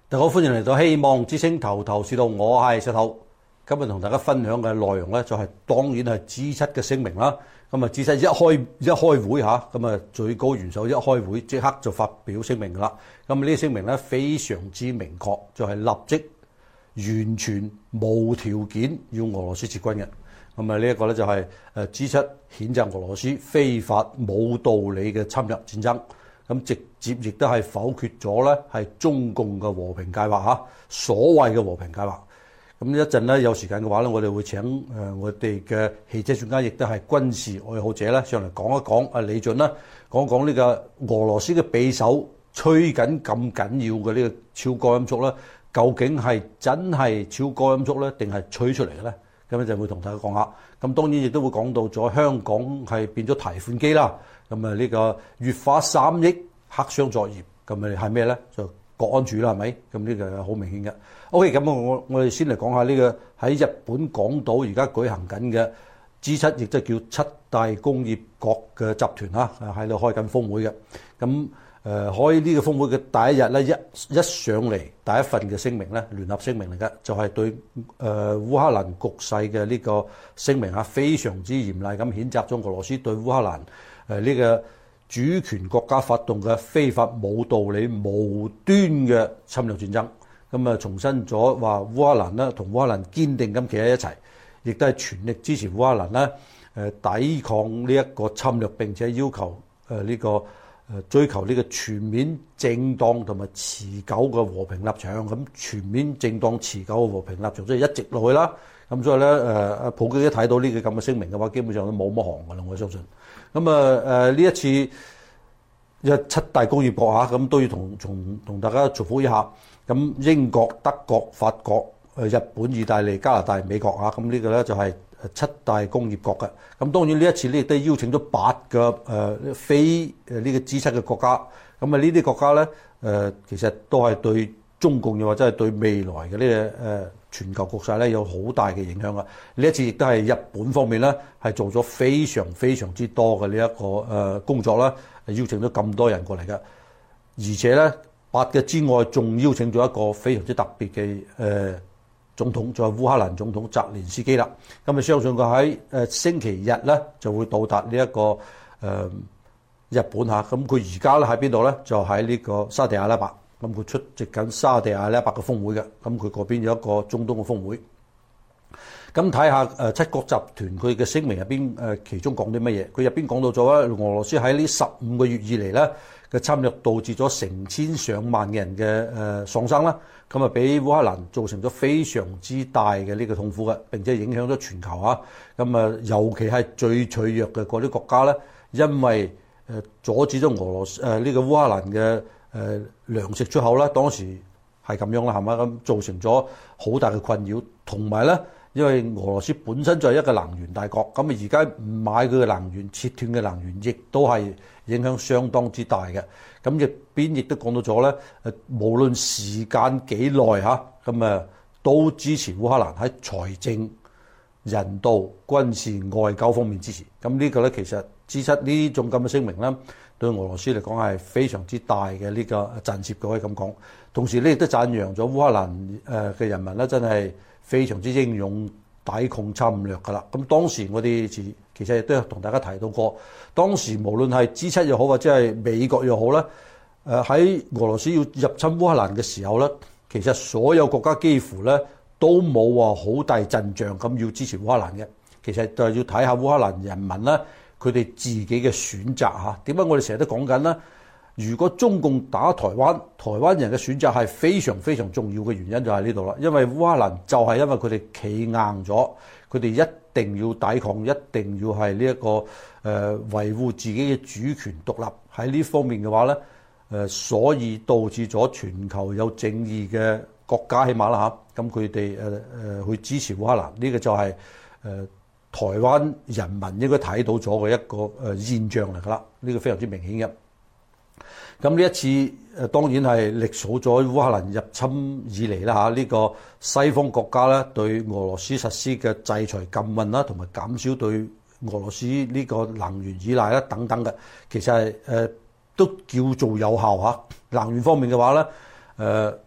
大家好，歡迎嚟到希望之聲頭頭是道，我係石頭。今日同大家分享嘅內容咧，就係當然係 G7 嘅聲明啦。咁啊 G7 一開會嚇，咁啊最高元首一開會即刻就發表聲明㗎啦。咁呢啲聲明咧非常之明確，就係立即完全無條件要俄羅斯撤軍嘅。咁啊呢一個咧就係G7譴責俄羅斯非法冇道理嘅侵略戰爭。咁直接亦都係否決咗咧，係中共嘅和平計劃嚇，所謂嘅和平計劃。咁一陣咧有時間嘅話咧，我哋會請我哋嘅汽車專家，亦都係軍事愛好者咧上嚟講一講。李俊啦，講講呢個俄羅斯嘅匕首吹緊咁緊要嘅呢個超高音速咧，究竟係真係超高音速咧，定係吹出嚟嘅咧？咁就會同大家講下。咁當然亦都會講到咗香港係變咗提款機啦。咁啊呢個月花3億黑箱作業，咁咪係咩咧？就國安處啦，係咪？咁呢個好明顯嘅。OK， 咁我哋先嚟講下呢個喺日本港島而家舉行緊嘅 G7，亦即係叫七大工業國嘅集團嚇，喺度開緊峰會嘅。咁開呢個峰會嘅第一日咧，一上嚟第一份嘅聲明咧，聯合聲明嚟嘅，就係對烏克蘭局勢嘅呢個聲明嚇，非常之嚴厲咁譴責咗俄羅斯對烏克蘭呢個主權國家發動嘅非法冇道理無端嘅侵略戰爭。咁啊重申咗話烏克蘭咧同烏克蘭堅定咁企喺一齊，亦都係全力支持烏克蘭咧抵抗呢一個侵略，並且要求呢個追求呢個全面正當同埋持久嘅和平立場。咁全面正當持久嘅和平立場即係一直落去啦。咁所以咧普京一睇到呢個咁嘅聲明嘅話，基本上都冇乜行㗎啦，我相信。咁呢一次七大工業國嚇，咁都要同大家祝福一下。咁英國、德國、法國、日本、意大利、加拿大、美國嚇，咁呢個咧就係七大工業國嘅。咁當然呢一次咧亦都邀請咗8個非呢個 G7嘅國家。咁啊呢啲國家咧其實都係對中共又或者係對未來嘅呢個全球局勢咧有好大嘅影響啊！呢一次亦都係日本方面咧係做咗非常之多嘅呢一個工作啦，邀請咗咁多人過嚟嘅，而且咧8個之外仲邀請咗一個非常之特別嘅總統，就係烏克蘭總統澤連斯基啦。咁啊相信佢喺星期日咧就會到達呢一個日本嚇。咁佢而家咧喺邊度咧？就喺呢個沙地阿拉伯。咁佢出席緊沙地阿拉伯嘅峰會嘅，咁佢嗰邊有一個中東嘅峰會。咁睇下七國集團佢嘅聲明入邊其中講啲乜嘢？佢入邊講到咗咧，俄羅斯喺呢15個月以嚟咧嘅侵略導致咗成千上萬嘅人嘅喪生啦，咁啊俾烏克蘭造成咗非常之大嘅呢個痛苦嘅，並且影響咗全球啊。咁啊尤其係最脆弱嘅嗰啲國家咧，因為阻止咗俄羅斯呢個烏克蘭嘅糧食出口啦，當時係咁樣啦，係嘛？咁造成咗好大嘅困擾，同埋咧，因為俄羅斯本身就係一個能源大國，咁啊而家唔買佢嘅能源，切斷嘅能源，亦都係影響相當之大嘅。咁入邊亦都講到咗咧，無論時間幾耐嚇，咁啊都支持烏克蘭喺財政、人道、軍事、外交方面支持。咁呢個咧其實G7呢種咁嘅聲明咧，對俄羅斯嚟講係非常之大嘅呢個震懾，可以咁講。同時呢亦都讚揚咗烏克蘭嘅人民咧，真係非常之英勇抵抗侵略㗎啦。咁當時我哋其實亦都有同大家提到過，當時無論係G7又好或者係美國又好咧，喺俄羅斯要入侵烏克蘭嘅時候咧，其實所有國家幾乎咧都冇話好大陣仗咁要支持烏克蘭嘅。其實就係要睇下烏克蘭人民咧，佢哋自己嘅選擇嚇。點解我哋成日都講緊咧？如果中共打台灣，台灣人嘅選擇係非常重要嘅原因就喺呢度啦。因為烏克蘭就係因為佢哋企硬咗，佢哋一定要抵抗，一定要係呢一個維護自己嘅主權獨立。喺呢方面嘅話咧，所以導致咗全球有正義嘅國家起碼啦嚇，咁佢哋去支持烏克蘭，呢個就係台灣人民應該睇到咗嘅一個現象嚟㗎啦，呢個非常之明顯嘅。咁呢一次當然係歷數咗烏克蘭入侵以嚟啦嚇，呢個西方國家咧對俄羅斯實施嘅制裁禁運啦，同埋減少對俄羅斯呢個能源依賴啦等等嘅，其實係都叫做有效嚇。能源方面嘅話咧，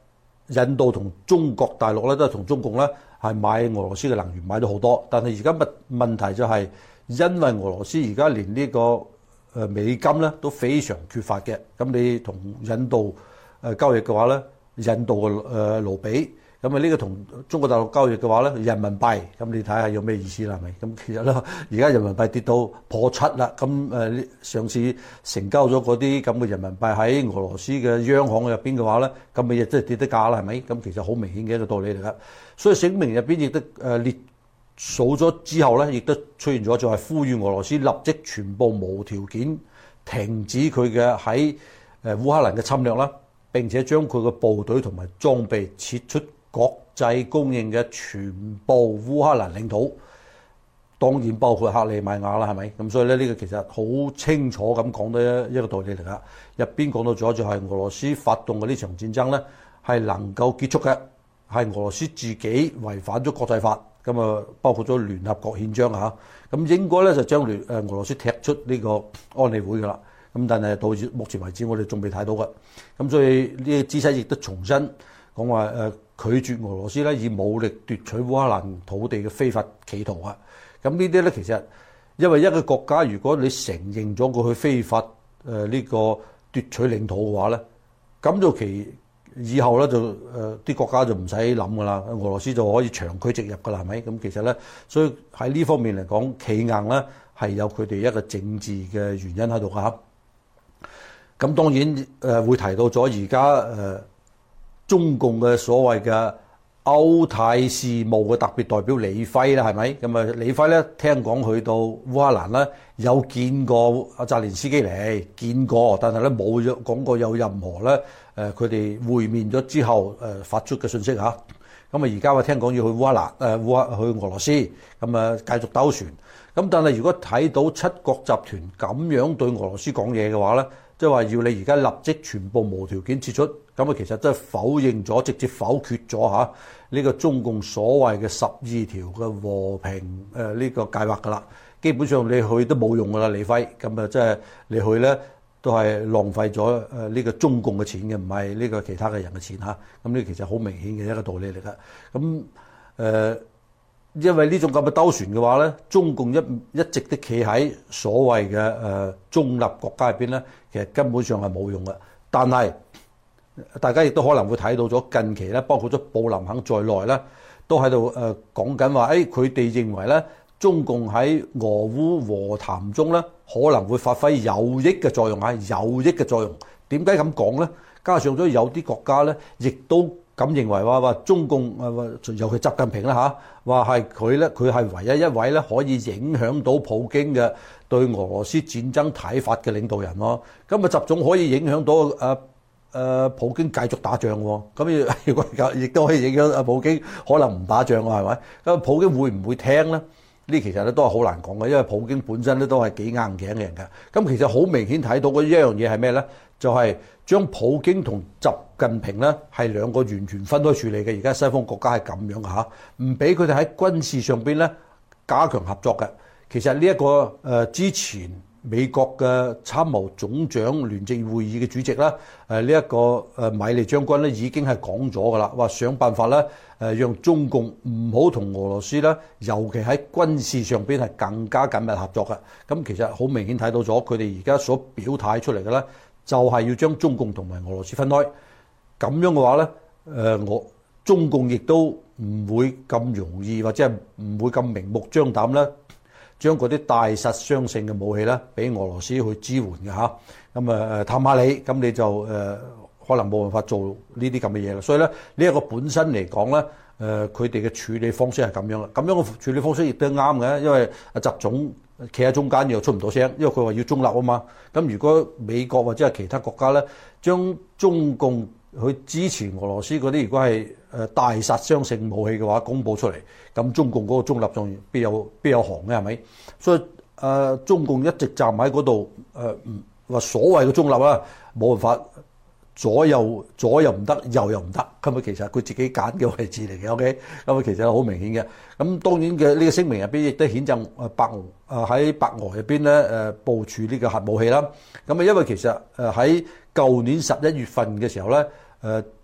印度同中國大陸咧都係同中共咧係買俄羅斯嘅能源買咗好多，但係而家問題就係因為俄羅斯而家連呢個美金咧都非常缺乏嘅，咁你同印度交易嘅話咧，印度嘅盧比，咁呢個同中國大陸交易嘅話咧，人民幣，咁你睇下有咩意思啦？係咪？咁其實咧，而家人民幣跌到破7啦，咁上次成交咗嗰啲咁嘅人民幣喺俄羅斯嘅央行入邊嘅話咧，咁咪亦都係跌得價啦，係咪？咁其實好明顯嘅一個道理嚟㗎。所以聲明入邊亦都列數咗之後咧，亦都出現咗就係呼籲俄羅斯立即全部無條件停止佢嘅喺烏克蘭嘅侵略啦，並且將佢嘅部隊同埋裝備撤出國際公認嘅全部烏克蘭領土，當然包括克里米亞啦，係咪？咁所以咧，呢個其實好清楚咁講到一個道理嚟㗎。入邊講到咗就係俄羅斯發動嘅呢場戰爭咧，係能夠結束嘅，係俄羅斯自己違反咗國際法。咁啊，包括咗聯合國憲章嚇，咁應該咧就將俄羅斯踢出呢個安理會㗎啦。咁但係到目前為止，我哋仲未睇到㗎。咁所以呢個姿勢亦都重新講話拒絕俄羅斯咧以武力奪取烏克蘭土地嘅非法企圖啊。咁呢啲咧其實因為一個國家如果你承認咗佢去非法呢個奪取領土嘅話咧，咁就以後咧就啲國家就唔使諗㗎啦，俄羅斯就可以長驅直入㗎啦，係咪？咁其實咧，所以喺呢方面嚟講，企硬咧係有佢哋一個政治嘅原因喺度㗎。咁當然會提到咗而家中共嘅所謂嘅歐太事務嘅特別代表李輝啦，係咪？咁啊，李輝咧聽講去到烏克蘭咧有見過阿澤連斯基嚟見過，但係咧冇講過有任何咧佢哋會面咗之後發出嘅信息嚇。咁啊而家話聽講要去烏克蘭去俄羅斯，咁啊繼續兜船。咁但係如果睇到七國集團咁樣對俄羅斯講嘢嘅話咧，即係話要你而家立即全部無條件撤出，咁啊其實真係否認咗，直接否決咗嚇呢個中共所謂嘅12條嘅和平呢個計劃㗎啦。基本上你去都冇用㗎啦，李輝。咁啊即係你去咧都係浪費咗呢個中共嘅錢嘅，唔係呢個其他嘅人嘅錢嚇。咁呢其實好明顯嘅一個道理嚟㗎。咁因為呢種咁嘅兜船嘅話咧，中共一直都企喺所謂嘅中立國家入邊咧，其實根本上係冇用嘅。但係大家亦都可能會睇到咗近期咧，包括咗布林肯在內咧，都喺度講緊話，佢哋認為咧，中共喺俄烏和談中咧可能會發揮有益嘅作用啊，有益嘅作用。點解咁講咧？加上咗有啲國家咧，亦都咁認為話中共尤其習近平啦嚇，話係佢係唯一一位咧可以影響到普京嘅對俄羅斯戰爭睇法嘅領導人咯。咁啊習總可以影響到普京繼續打仗喎。咁如果亦都可以影響普京可能唔打仗喎，係咪？咁普京會唔會聽咧？呢其實咧都係好難講嘅，因為普京本身咧都係幾硬頸嘅人㗎。咁其實好明顯睇到嘅一樣嘢係咩咧？就係將普京同習近平咧係兩個完全分開處理嘅。而家西方國家係咁樣嘅嚇，唔俾佢哋喺軍事上邊咧加強合作嘅。其實呢一個之前美國嘅參謀總長聯席會議嘅主席啦，呢一個米利將軍咧已經係講咗㗎啦，話想辦法咧讓中共唔好同俄羅斯咧，尤其喺軍事上邊係更加緊密合作嘅。咁其實好明顯睇到咗佢哋而家所表態出嚟嘅咧，就係要將中共同埋俄羅斯分開。咁樣嘅話咧，中共亦都唔會咁容易或者係唔會咁明目張膽咧，將嗰啲大殺傷性嘅武器咧，俾俄羅斯去支援嘅嚇。咁探下你，咁你就可能冇辦法做呢啲咁嘅嘢啦。所以咧，呢一個本身嚟講咧，佢哋嘅處理方式係咁樣啦。咁樣嘅處理方式亦都啱嘅，因為阿習總企喺中間又出唔到聲，因為佢話要中立啊嘛。咁如果美國或者係其他國家咧，將中共去支持俄羅斯嗰啲，如果係大殺傷性武器嘅話，公佈出嚟，咁中共嗰個中立仲邊有行嘅係咪？所以中共一直站喺嗰度，話所謂嘅中立啦，冇辦法左右唔得，右又唔得，咁啊其實佢自己揀嘅位置嚟嘅 ，OK， 咁啊其實好明顯嘅。咁當然嘅呢個聲明入邊亦都譴責喺白俄入邊咧部署呢個核武器啦。咁啊因為其實喺舊年11月份嘅時候咧，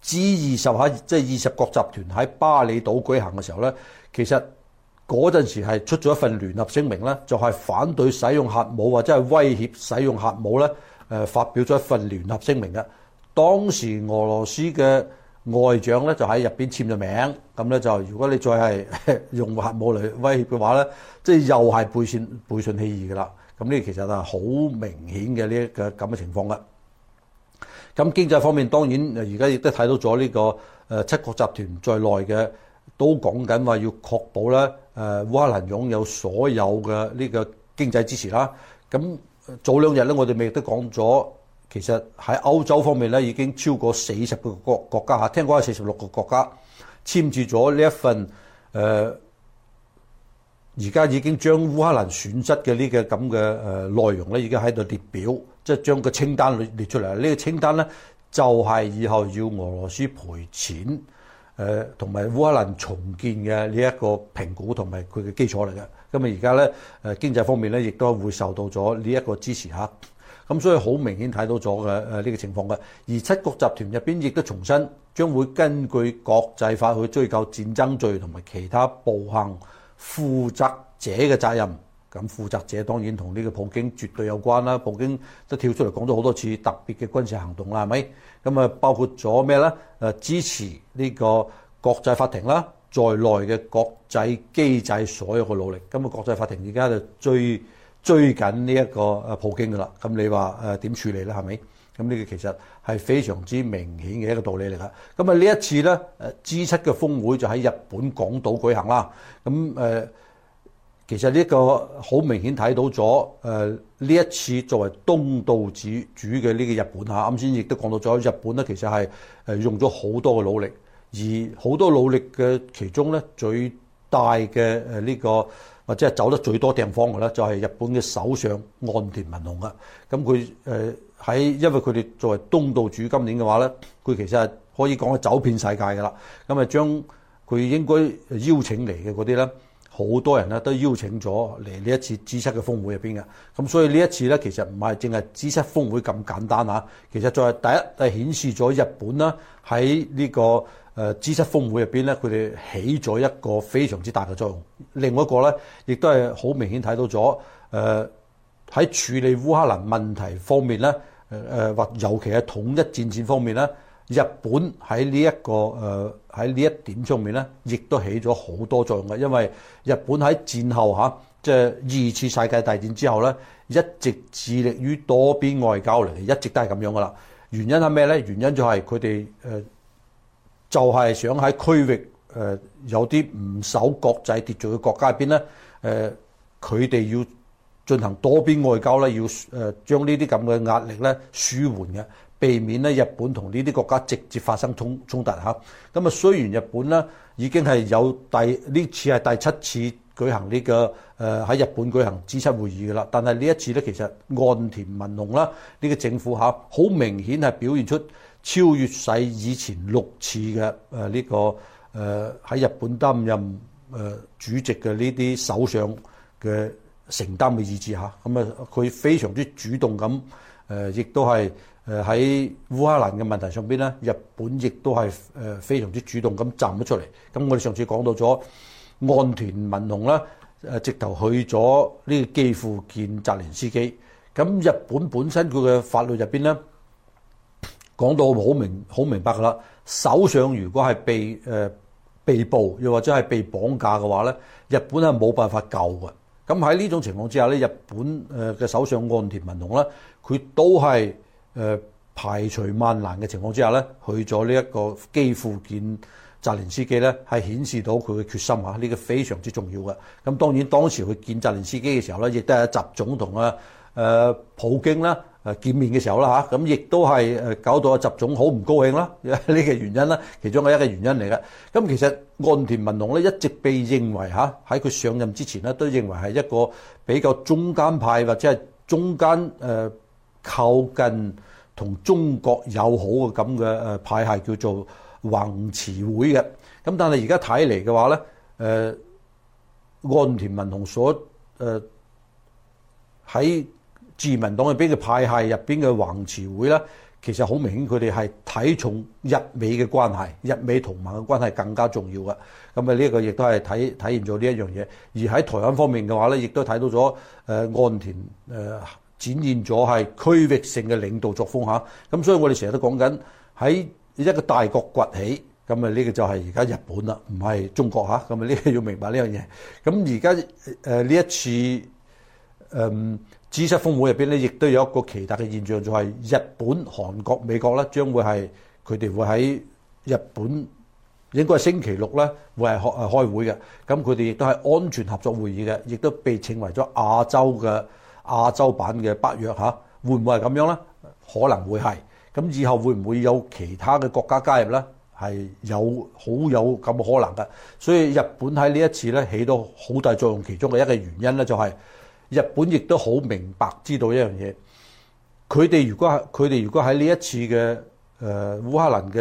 G20嚇，即係20國集團喺巴厘島舉行嘅時候咧，其實嗰陣時係出咗一份聯合聲明咧，就係反對使用核武或者係威脅使用核武咧。發表咗一份聯合聲明嘅。當時俄羅斯嘅外長咧就喺入邊簽咗名，咁咧就如果你再係用核武嚟威脅嘅話咧，即係又係背信棄義嘅啦。咁呢其實係好明顯嘅呢一個咁嘅情況嘅。咁經濟方面當然而家亦都睇到咗呢個七國集團在內嘅都講緊話要確保咧烏克蘭擁有所有嘅呢個經濟支持啦。咁早兩日咧，我哋咪亦都講咗，其實喺歐洲方面咧已經超過40個國家嚇，聽講係46個國家簽署咗呢一份而家已經將烏克蘭損失嘅呢個咁嘅內容咧，已經喺度列表，即係將個清單列出嚟。呢個清單咧就係以後要俄羅斯賠錢同埋烏克蘭重建嘅呢一個評估同埋佢嘅基礎嚟嘅。咁啊而家咧經濟方面咧亦都會受到咗呢一個支持嚇。咁所以好明顯睇到咗嘅呢個情況嘅。而七國集團入邊亦都重申將會根據國際法去追究戰爭罪同埋其他暴行負責者嘅責任。咁負責者當然同呢個普京絕對有關啦。普京都跳出嚟講咗好多次特別嘅軍事行動啦，係咪？咁啊包括咗咩咧？支持呢個國際法庭啦在內嘅國際機制所有嘅努力。咁啊國際法庭而家就追緊呢一個普京噶啦。咁你話點處理咧？係咪？咁呢個其實係非常之明顯嘅一個道理嚟㗎。咁啊呢一次咧G7嘅峰會就喺日本廣島舉行啦。咁其實呢個好明顯睇到咗呢一次作為東道主嘅呢個日本嚇，啱先亦都講到咗日本咧，其實係用咗好多嘅努力，而好多努力嘅其中咧最大嘅呢個或者係走得最多地方嘅咧，就係日本嘅首相岸田文雄啊。咁佢因為佢哋作為東道主今年嘅話咧，佢其實係可以講係走遍世界㗎啦。咁啊將佢應該邀請嚟嘅嗰啲咧。好多人咧都邀請咗嚟呢一次 G7 嘅峰會入邊嘅，咁所以呢一次咧其實唔係淨係 G7 峰會咁簡單嚇，其實就係第一係顯示咗日本啦喺呢個G7 峰會入邊咧，佢哋起咗一個非常之大嘅作用。另外一個咧，亦都係好明顯睇到咗喺處理烏克蘭問題方面咧，或尤其係統一戰線方面咧。日本喺呢一個喺呢一點上面咧，亦都起咗好多作用嘅。因為日本喺戰後即係2次世界大戰之後咧，一直致力於多邊外交嚟，一直都係咁樣噶啦。原因係咩咧？原因就係佢哋就係想喺區域有啲唔守國際秩序嘅國家入邊咧，佢哋要進行多邊外交咧，要將呢啲咁嘅壓力咧舒緩嘅。避免咧日本同呢啲國家直接發生衝突嚇。咁啊雖然日本咧已經係有呢次係第7次舉行呢個喺日本舉行G7會議嘅啦，但係呢一次咧其實岸田文雄啦呢個政府好明顯係表現出超越晒以前6次嘅呢個喺日本擔任主席嘅呢啲首相嘅承擔嘅意志嚇。咁啊佢非常之主動咁亦都係。喺烏克蘭嘅問題上邊咧，日本亦都係非常之主動咁站咗出嚟。咁我哋上次講到咗岸田文雄啦，直頭去咗呢個基輔見澤連斯基。咁日本本身佢嘅法律入邊咧，講到好明白㗎啦。首相如果係被捕又或者係被綁架嘅話咧，日本係冇辦法救嘅。咁喺呢種情況之下咧，日本嘅首相岸田文雄咧，佢都係排除萬難嘅情況之下咧，去咗呢一個基輔見澤連斯基咧，係顯示到佢嘅決心嚇，呢個非常之重要嘅。咁當然當時去見澤連斯基嘅時候咧，亦都係習總同普京啦見面嘅時候啦嚇，咁亦都係搞到習總好唔高興啦，呢個原因啦，其中嘅一個原因嚟嘅。咁其實岸田文雄咧一直被認為喺佢上任之前咧，都認為係一個比較中間派或者係中間靠近同中國友好嘅咁嘅派系，叫做宏池會嘅。咁但係而家睇嚟嘅話咧，岸田文雄所喺自民黨入邊嘅派系入邊嘅宏池會咧， 其實好明顯佢哋係睇重日美嘅關係，日美同盟嘅關係更加重要嘅。咁啊呢個亦都係體現咗呢一樣嘢。而喺台灣方面嘅話咧，亦都睇到咗岸田展現咗係區域性嘅領導作風嚇。咁所以我哋成日都講緊喺一個大國崛起，咁啊呢個就係而家日本啦，唔係中國嚇。咁啊呢個要明白呢樣嘢。咁而家呢一次G7峰會入邊咧，亦都有一個奇特嘅現象，就係日本、韓國、美國咧，將會係佢哋會喺日本應該係星期六咧，會係開會嘅。咁佢哋亦都係安全合作會議嘅，亦都被稱為咗亞洲版嘅北約嚇。會唔會係咁樣咧？可能會係。咁以後會唔會有其他嘅國家加入咧？係好有咁嘅可能嘅。所以日本喺呢一次咧起到好大作用，其中嘅一個原因咧就係日本亦都好明白知道一樣嘢，佢哋如果喺呢一次嘅烏克蘭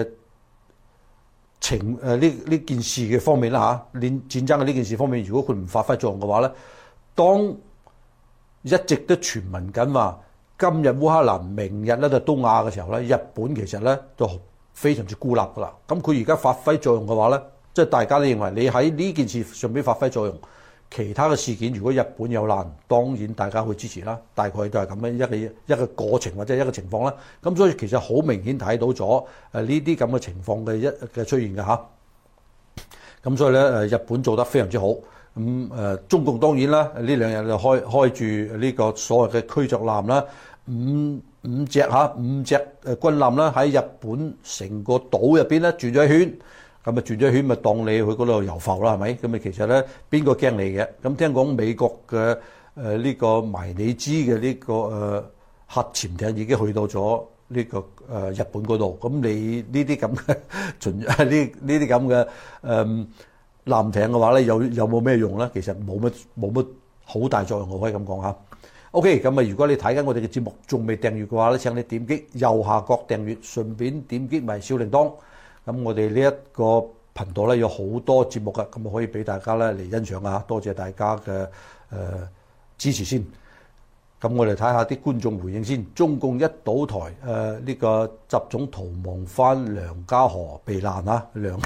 嘅呢件事嘅方面啦嚇，戰爭嘅呢件事方面，如果佢唔發揮作用嘅話咧，當一直都傳聞緊話今日烏克蘭，明日咧就東亞嘅時候咧，日本其實咧就非常之孤立噶啦。咁佢而家發揮作用嘅話咧，即係大家都認為你喺呢件事上邊發揮作用。其他嘅事件，如果日本有難，當然大家會支持啦。大概都係咁樣一個過程或者一個情況啦。咁所以其實好明顯睇到咗呢啲咁嘅情況嘅出現嘅嚇。咁所以咧日本做得非常之好。咁中共當然啦，呢兩日就開住呢個所謂嘅驅逐艦啦，五隻軍艦啦，喺日本成個島入邊咧轉咗一圈。咁啊轉咗一圈咪當你去嗰度遊浮啦，係咪？咁啊其實咧邊個驚你嘅？咁聽講美國嘅呢個迷你支嘅呢個核潛艇已經去到咗呢個日本嗰度。咁你呢啲咁嘅呢啲咁嘅艦艇嘅話咧，有冇咩用咧？其實冇乜好大作用，我可以咁講嚇。OK， 咁啊如果你睇緊我哋嘅節目仲未訂閱嘅話咧，請你點擊右下角訂閱，順便點擊埋小鈴鐺。咁我哋呢一個頻道咧有好多節目㗎，咁可以俾大家咧嚟欣賞啊！多謝大家嘅支持先。咁我哋睇下啲觀眾回應先。中共一倒台，呢個習總逃亡翻梁家河避難啊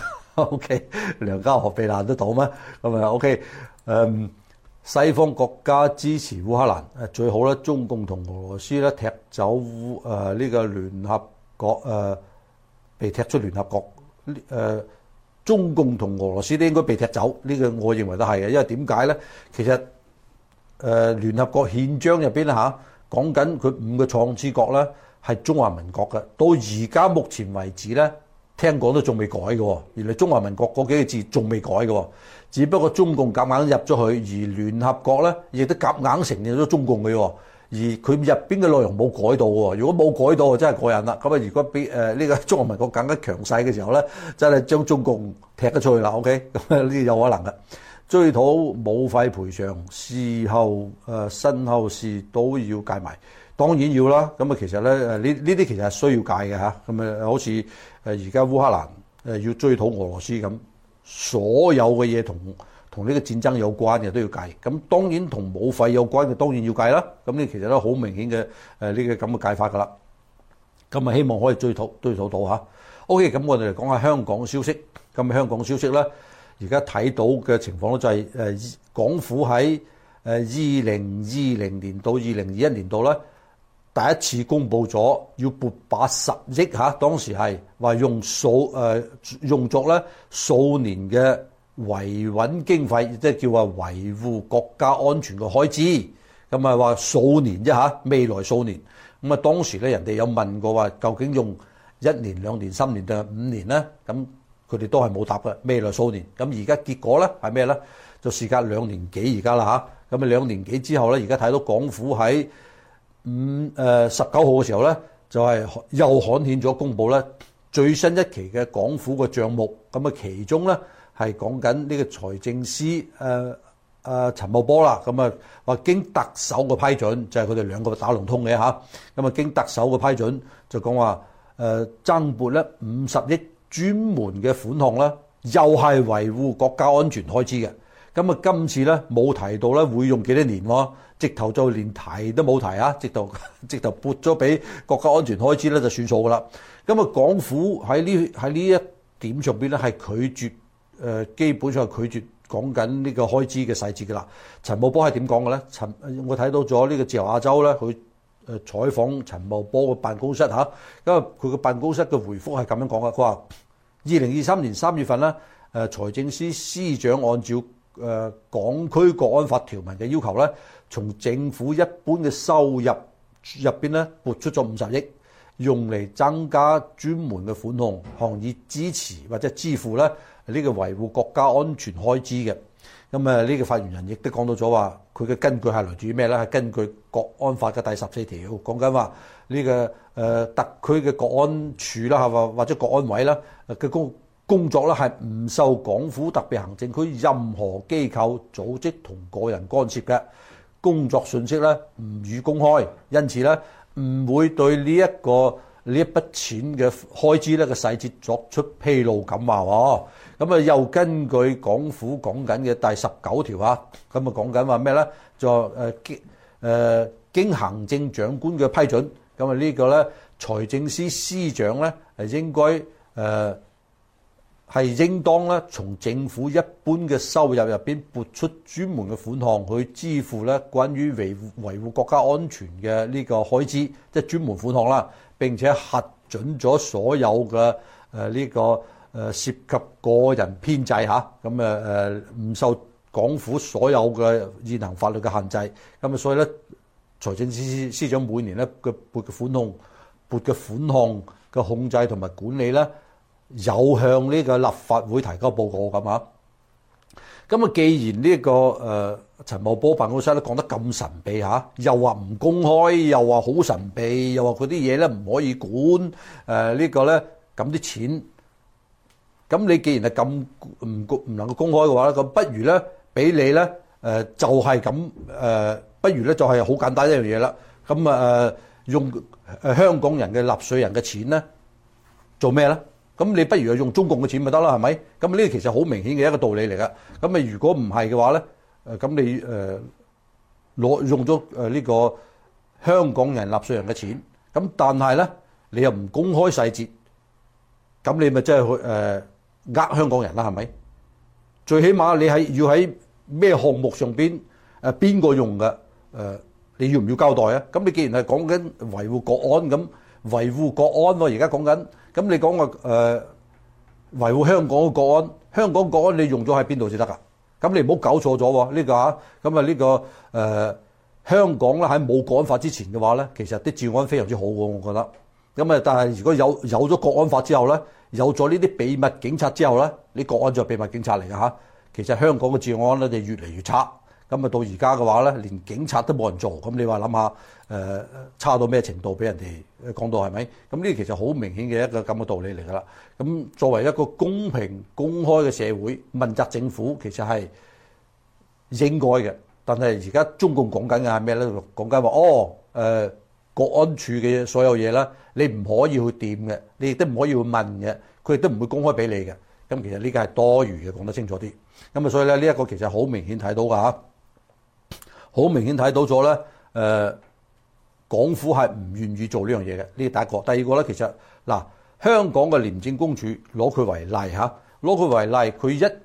！OK， 梁家河避難得到咩？咁啊 OK，西方國家支持烏克蘭，最好咧中共同俄羅斯咧踢走呢個聯合國被踢出聯合國，中共同俄羅斯都應該被踢走，呢個我認為都係嘅，因為點解咧？其實聯合國憲章入邊咧嚇講緊佢5個創始國咧係中華民國嘅，到而家目前為止咧，聽講都仲未改嘅，原來中華民國嗰幾個字仲未改嘅，只不過中共夾硬入咗去，而聯合國咧亦都夾硬承認咗中共嘅喎。而佢入邊嘅內容冇改到喎，如果冇改到真係過癮啦。咁啊，如果俾呢個中華民國更加強勢嘅時候咧，真係將中共踢咗出去啦。OK， 咁呢啲有可能嘅。追討武肺賠償，事後身後事都要戒埋，當然要啦。咁啊，其實咧呢啲其實係需要戒嘅嚇。咁啊，好似而家烏克蘭要追討俄羅斯咁，所有嘅嘢同呢個戰爭有關嘅都要戒，咁當然同武肺有關嘅當然要戒啦。咁呢其實都好明顯嘅呢個咁嘅戒法噶啦。咁啊希望可以追討到嚇。OK， 咁我哋嚟講下香港消息。咁香港消息咧，而家睇到嘅情況咧就係港府喺2020年到2021年度咧，第一次公布咗要撥80億嚇，當時係話用作咧數年嘅維穩經費，即係叫話維護國家安全嘅開支，咁啊話數年啫嚇，未來數年。咁啊當時咧人哋有問過話，究竟用1年、2年、3年定係5年咧？咁佢哋都係冇答嘅，未來數年。咁而家結果咧係咩咧？就時隔2年幾而家啦嚇。咁啊2年幾之後咧，而家睇到港府喺19號嘅時候咧，就係又刊憲咗公佈咧最新一期嘅港府嘅帳目。咁啊其中咧係講緊呢個財政司陳茂波啦，咁啊話經特首嘅批准，就係佢哋兩個打龍通嘅嚇。咁啊經特首嘅批准，就講話增撥咧50億專門嘅款項啦，又係維護國家安全開支嘅。 咁啊，今次咧冇提到咧會用幾多年喎，直頭就連提都冇提啊！直頭撥咗俾國家安全開支咧就算數噶啦。咁啊，港府喺呢一點上邊咧係拒絕基本上係拒絕講緊呢個開支嘅細節噶啦。陳茂波係點講嘅咧？我睇到咗呢個自由亞洲咧，佢採訪陳茂波嘅辦公室嚇，因為佢嘅辦公室嘅回覆係咁樣講嘅，佢話2023年3月份咧，財政司司長按照港區國安法條文嘅要求咧，從政府一般嘅收入入邊咧撥出咗50億，用嚟增加專門嘅款項，項以支持或者支付咧呢個維護國家安全開支嘅。咁啊，呢個發言人亦都講到咗話，佢嘅根據係來自於咩咧？係根據國安法嘅第14條，講緊話呢個特區嘅國安處啦，或者國安委啦嘅工作咧係唔受港府特別行政區任何機構、組織同個人干涉嘅，工作信息咧唔予公開，因此咧唔會對呢一筆錢嘅開支咧嘅細節作出披露咁話喎。咁啊又根據港府講緊嘅第19條啊，咁啊講緊話咩咧？就經行政長官嘅批准，咁啊呢個咧財政司司長咧係應當咧從政府一般嘅收入入邊撥出專門嘅款項去支付咧關於維護國家安全嘅呢個開支，即係專門款項啦。並且核准咗所有嘅呢個涉及個人編制嚇，咁唔受港府所有嘅現行法律嘅限制。咁啊，所以咧財政司司長每年咧嘅撥嘅款項嘅控制同埋管理咧，有向呢個立法會提交報告咁啊。咁啊，既然呢個陳茂波辦公室咧講得咁神秘嚇，又話唔公開，又話好神秘，又話嗰啲嘢咧唔可以管，呢個咧咁啲錢，咁你既然係咁唔能夠公開嘅話咧，咁不如咧俾你咧就係咁不如咧就係好簡單一樣嘢啦。咁用香港人嘅納稅人嘅錢咧做咩咧？咁你不如用中共嘅錢咪得啦，係咪？咁呢個其實好明顯嘅一個道理嚟㗎。咁如果唔係嘅話咧，咁你用咗呢個香港人納稅人嘅錢，咁但係咧你又唔公開細節，咁你咪真係香港人啦，係咪？最起碼你要喺咩項目上邊邊個用嘅你要唔要交代啊？咁你既然係講緊維護國安，咁維護國安喎，而家講緊。咁你講話維護香港嘅國安，香港國安你用咗喺邊度先得㗎？咁你唔好搞錯咗喎呢個嚇。咁啊呢個香港咧喺冇國安法之前嘅話咧，其實啲治安非常之好喎，我覺得。咁啊，但係如果有咗國安法之後咧，有咗呢啲秘密警察之後咧，你國安就係秘密警察嚟㗎嚇。其實香港嘅治安咧就越嚟越差。咁啊到而家嘅話咧，連警察都冇人做，咁你話諗下差到咩程度俾人哋講到係咪？咁呢其實好明顯嘅一個咁嘅道理嚟㗎啦。咁作為一個公平公開嘅社會，問責政府其實係應該嘅。但係而家中共講緊嘅係咩咧？講緊話國安處嘅所有嘢咧，你唔可以去掂嘅，你亦都唔可以去問嘅，佢亦都唔會公開俾你嘅。咁其實呢個係多餘嘅，講得清楚啲。咁啊，所以咧呢一個其實好明顯睇到㗎嚇。好明顯睇到咗咧，港府係唔願意做呢樣嘢嘅。呢第一個，第二個咧，其實嗱，香港嘅廉政公署攞佢為例嚇，攞佢為例，佢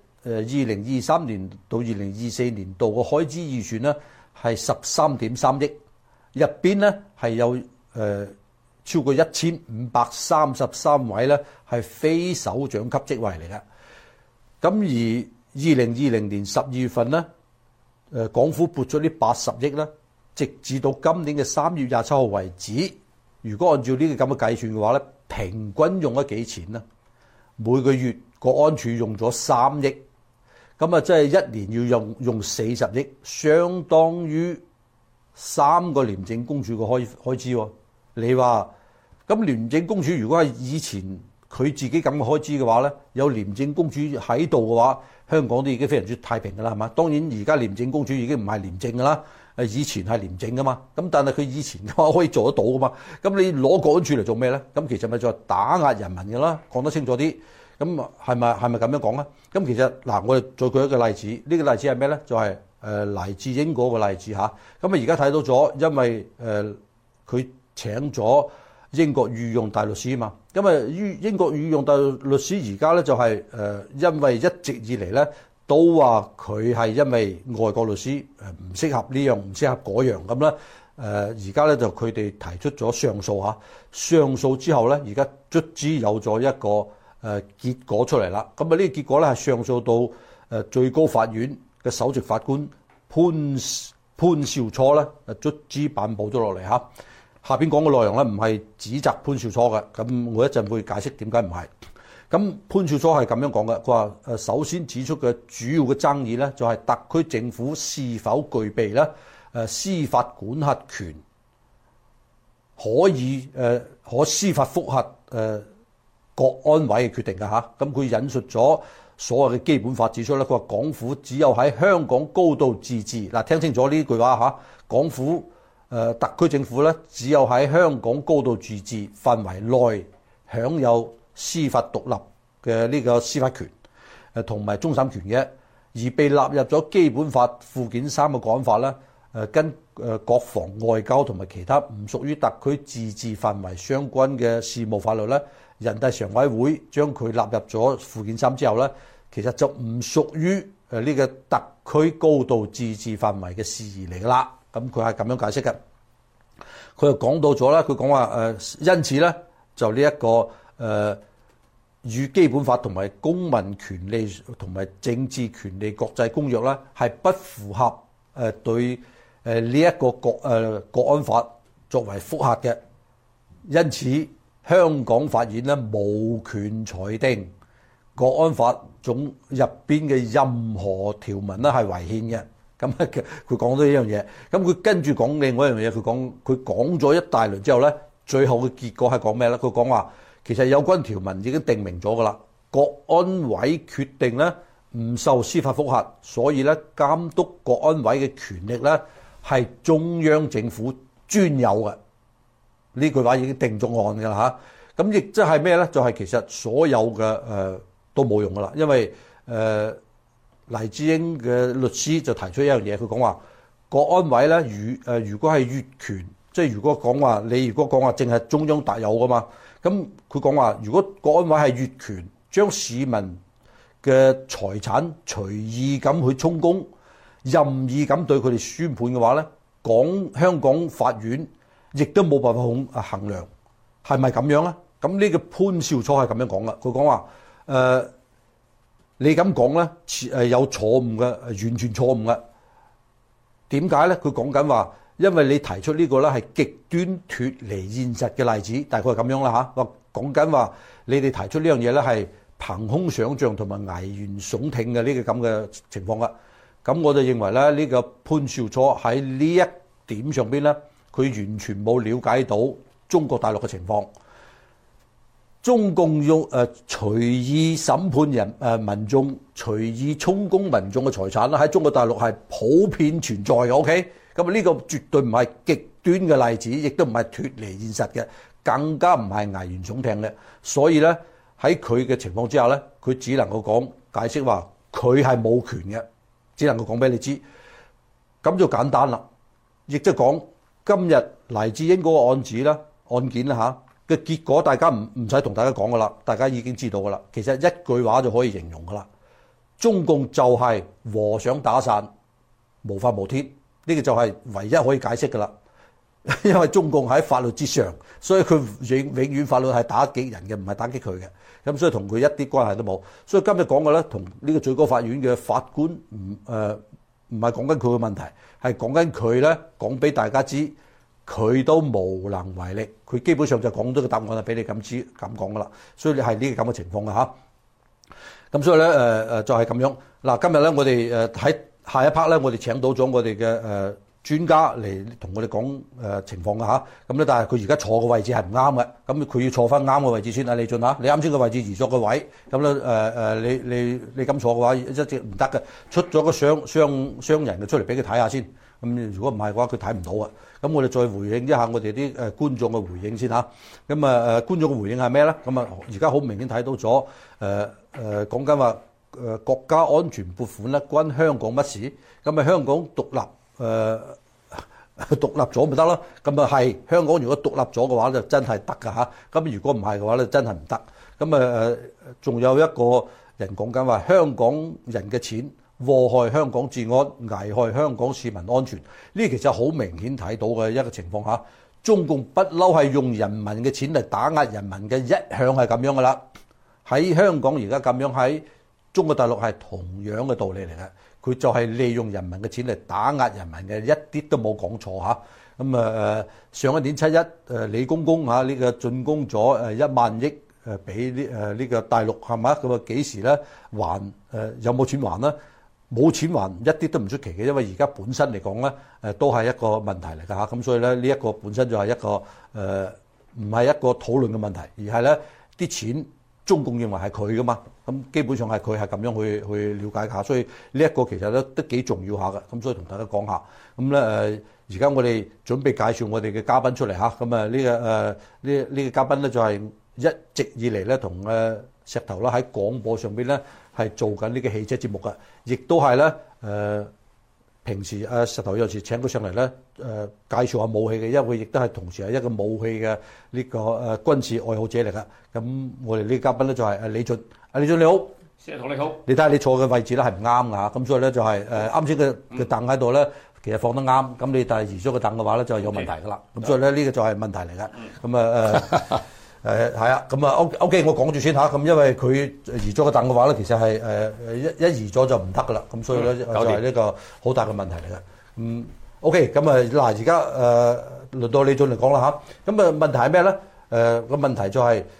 2023年到2024年度嘅開支預算咧係13.3億，入邊咧係有超過1533位咧係非首長級職位嚟嘅。咁而2020年12月份咧，港府撥出呢80億咧，直至到今年嘅3月27號為止。如果按照呢個咁嘅計算嘅話咧，平均用咗幾錢呢？每個月國安處用咗3億，咁啊即係一年要用40億，相當於3個廉政公署嘅開支喎。你話咁廉政公署如果係以前佢自己咁嘅開支嘅話咧，有廉政公署喺度嘅話，香港都已經非常之太平㗎啦，係嘛？當然而家廉政公署已經唔係廉政㗎啦，以前係廉政㗎嘛。咁但係佢以前嘅話可以做得到㗎嘛。咁你攞國安處嚟做咩咧？咁其實咪就係打壓人民㗎啦，講得清楚啲。 咁係咪咁樣講咧？咁其實嗱，我哋再舉一個例子，呢個例子係咩咧？就係黎智英嗰個例子嚇。咁啊而家睇到咗，因為佢請咗英國御用大律師啊嘛。咁啊英國御用大律師而家咧就係因為一直以嚟咧都話佢係因為外國律師唔適合呢樣唔適合嗰樣咁咧。而家咧就佢哋提出咗上訴嚇，上訴之後咧，而家卒之有咗一個結果出嚟啦。咁啊呢個結果咧係上訴到最高法院嘅首席法官潘兆初咧，卒之頒布咗落嚟嚇。下邊講嘅內容咧唔係指責潘兆初嘅，咁我一陣會解釋點解唔係。咁潘兆初係咁樣講嘅，佢話首先指出嘅主要嘅爭議咧就係特區政府是否具備咧司法管轄權，可司法覆核國安委嘅決定嘅嚇。咁佢引述咗所謂嘅基本法指出咧，佢話港府只有喺香港高度自治，嗱聽清楚呢句話嚇，港府特區政府咧只有喺香港高度自治範圍內享有司法獨立嘅呢個司法權同埋終審權嘅，而被納入咗基本法附件3嘅國安法咧。跟國防、外交同埋其他唔屬於特區自治範圍相關嘅事務法律咧，人大常委會將佢納入咗附件3之後咧，其實就唔屬於呢個特區高度自治範圍嘅事宜嚟啦。咁佢係咁樣解釋嘅。佢又講到咗啦，佢講話因此咧就呢一個與基本法同埋公民權利同埋政治權利國際公約咧係不符合對呢一個國安法作為覆核嘅，因此香港法院咧無權裁定國安法總入邊嘅任何條文咧係違憲嘅。咁佢講咗呢樣嘢，咁佢跟住講另外一樣嘢，佢講咗一大輪之後咧，最後嘅結果係講咩咧？佢講話其實有關條文已經定明咗㗎啦，國安委決定咧唔受司法覆核，所以咧監督國安委嘅權力咧係中央政府專有嘅。呢句話已經定咗案㗎啦嚇。咁亦即係咩咧？就係其實所有嘅都冇用㗎啦，因為黎智英嘅律師就提出一樣嘢，佢講話國安委咧如果係越權，即係如果講話淨係中央特有㗎嘛，咁佢講話如果國安委係越權，將市民嘅財產隨意咁去充公，任意咁對佢哋宣判嘅話咧，香港法院亦都冇辦法衡量係咪咁樣啊？咁呢個潘兆初係咁樣講嘅，佢講話你咁講咧有錯誤嘅，完全錯誤嘅。點解咧？佢講緊話，因為你提出呢個咧係極端脫離現實嘅例子，大概係咁樣啦嚇。話講緊話你哋提出呢樣嘢咧係憑空想像同埋危言聳聽嘅呢個咁嘅情況啦。咁我就認為咧，呢個潘兆初喺呢一點上邊咧，佢完全冇了解到中國大陸嘅情況。中共用隨意審判民眾、隨意充公民眾嘅財產啦，喺中國大陸係普遍存在嘅。OK，咁呢個絕對唔係極端嘅例子，亦都唔係脫離現實嘅，更加唔係危言聳聽嘅。所以咧喺佢嘅情況之下咧，佢只能夠解釋話佢係冇權嘅，只能夠講俾你知。咁就簡單啦，亦即係講今日黎智英嗰個案件啦嚇嘅結果，大家唔使同大家講噶啦，大家已經知道噶啦。其實一句話就可以形容噶啦，中共就係和尚打傘，無法無天，呢個就係唯一可以解釋噶啦。因為中共喺法律之上，所以佢永遠法律係打擊人嘅，唔係打擊佢嘅。咁所以同佢一啲關係都冇。所以今日講嘅咧，同呢個最高法院嘅法官唔係講緊佢嘅問題，係講緊佢咧講俾大家知。佢都無能為力，佢基本上就講咗個答案係俾你咁講噶啦，所以你係呢個咁嘅情況嘅嚇。咁所以咧就係咁樣。嗱，今日咧我哋喺下一 part 咧，我哋請到咗我哋嘅專家嚟同我哋講情況嘅嚇。咁咧但係佢而家坐嘅位置係唔啱嘅，咁佢要坐翻啱嘅位置先啊，李俊嚇，你啱先個位置移咗個位，咁咧你咁坐嘅話一直唔得嘅，出咗個雙人嘅出嚟俾佢睇下先。 咁如果唔係嘅話，佢睇唔到啊。咁我哋再回應一下我哋啲觀眾嘅回應先嚇。咁觀眾嘅回應係咩咧？咁而家好明顯睇到咗講緊話國家安全撥款咧關香港乜事？咁香港獨立咗咪得咯？咁係香港如果獨立咗嘅話就真係得㗎嚇。咁如果唔係嘅話咧，真係唔得。咁仲有一個人講緊話香港人嘅錢禍害香港治安，危害香港市民安全。呢其實好明顯睇到嘅一個情況下，中共不嬲係用人民嘅錢嚟打壓人民嘅，一向係咁樣噶啦。喺香港而家咁樣，喺中國大陸係同樣嘅道理嚟嘅。佢就係利用人民嘅錢嚟打壓人民嘅，一啲都冇講錯嚇。咁上一年七一李公公嚇呢個進攻咗1萬億俾呢個大陸係嘛？咁幾時咧還有冇錢還呢？冇錢還一啲都唔出奇嘅，因為而家本身嚟講咧都係一個問題嚟㗎嚇。咁所以咧呢一個本身就係一個唔係一個討論嘅問題，而係咧啲錢中共認為係佢㗎嘛。咁基本上係佢係咁樣去了解下，所以呢一個其實咧都幾重要下嘅。咁所以同大家講下。咁咧而家我哋準備介紹我哋嘅嘉賓出嚟嚇。咁呢個嘉賓咧就係一直以嚟咧同石頭啦喺廣播上邊咧係做緊呢個汽車節目嘅，亦都係咧平時石頭有時請佢上嚟咧介紹下武器嘅，因為佢亦都係同時係一個武器嘅呢個軍事愛好者嚟㗎。咁我哋呢個嘉賓咧就係李峻，李峻你好， 石頭你好。 你睇下你坐嘅位置咧係唔啱㗎嚇，咁所以咧就係啱先嘅凳喺度咧，其實放得啱，咁你但係移咗個凳嘅話咧就係有問題㗎啦。咁所以咧呢個就係問題嚟㗎。咁係啊，咁OK，我講住先嚇。咁因為佢移咗個凳嘅話咧，其實係一移咗就唔得噶啦。咁所以咧就係呢個好大嘅問題嚟嘅。OK，咁嗱而家輪到李峻嚟講啦嚇。咁問題係咩咧？個問題就係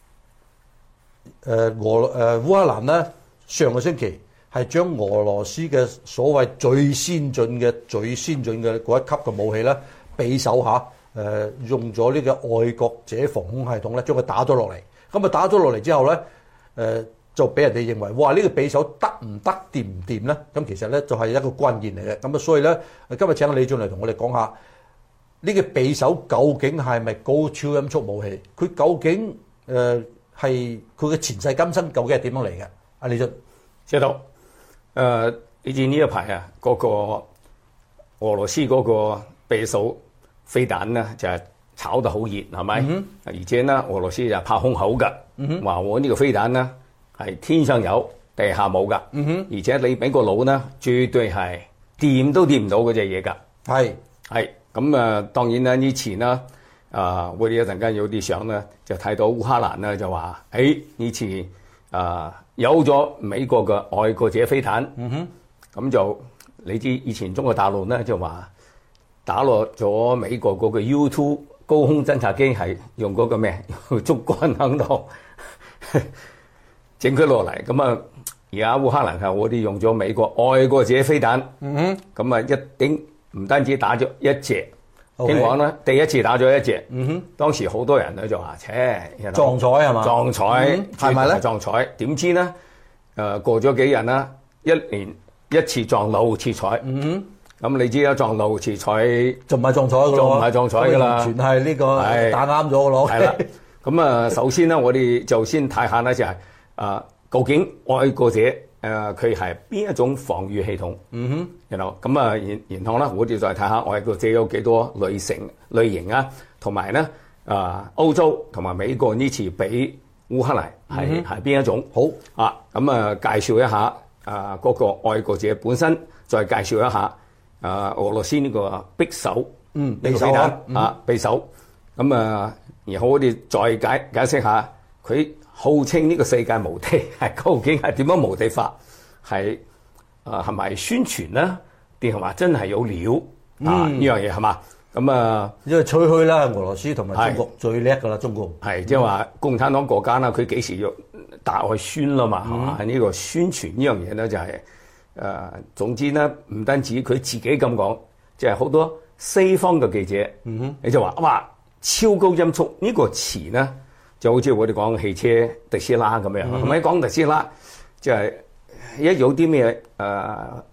烏克蘭咧上個星期係將俄羅斯嘅所謂最先進嘅嗰一級嘅武器咧匕首嚇。用咗呢個愛國者防空系統咧，將佢打咗落嚟。咁打咗落嚟之後咧，就俾人哋認為，哇！呢個匕首得唔得掂唔掂咧？咁其實咧就係一個關鍵嚟嘅。咁所以咧，今日請李峻嚟同我哋講下呢個匕首究竟係咪高超音速武器？佢究竟係佢嘅前世今生究竟係點樣嚟嘅？阿李峻， 石頭，你知呢一排啊，嗰個俄羅斯嗰個匕首飛彈咧就係炒得好熱，係咪？而且咧，俄羅斯就拍胸口㗎，話我呢個飛彈咧係天上有，地下冇㗎。而且你俾個腦咧，絕對係掂都掂唔到嗰隻嘢㗎。係咁當然啦，呢前啦，我哋一陣間有啲相咧，就睇到烏克蘭咧就話，呢次有咗美國嘅愛國者飛彈，咁就你知以前中國大陸咧就話。打落咗美國嗰個 U2 高空偵察機係用嗰個咩？用竹竿喺度整佢落嚟。咁而家烏克蘭係我哋用咗美國愛國者飛彈。咁一頂唔單止打咗一隻，聽講咧第一次打咗一隻。當時好多人咧就話： 撞彩係嘛？ 撞彩係咪咧？撞彩點知咧？過咗幾日啦，一年一次撞6次彩。咁你知啦，撞6次彩就唔係撞彩㗎咯， 就唔係撞彩㗎啦， 全係呢個打啱咗㗎咯。 係啦，咁首先咧，我哋就先睇下咧，就係究竟愛國者佢係邊一種防禦系統？然後咁然後咧，我哋再睇下愛國者有幾多類型啊，同埋咧歐洲同埋美國呢次俾烏克蘭係邊一種？好咁介紹一下嗰個愛國者本身，再介紹一下。俄羅斯呢個匕首， 匕首匕首，咁然後我哋再解釋下佢號稱呢個世界無敵係究竟係點樣無敵法？係係咪宣傳呢？定係話真係有料呢樣嘢係嘛？咁因為吹噓啦，俄羅斯同埋中國最叻㗎啦，中國係即係話共產黨國家啦，佢幾時要大外宣啦嘛？係嘛？呢個宣傳呢樣嘢咧就係。總之咧，唔單止佢自己咁講，即係好多西方嘅記者，你就話哇，超高音速呢個詞咧，就好似我哋講汽車特斯拉咁樣，係咪講特斯拉？即係一有啲咩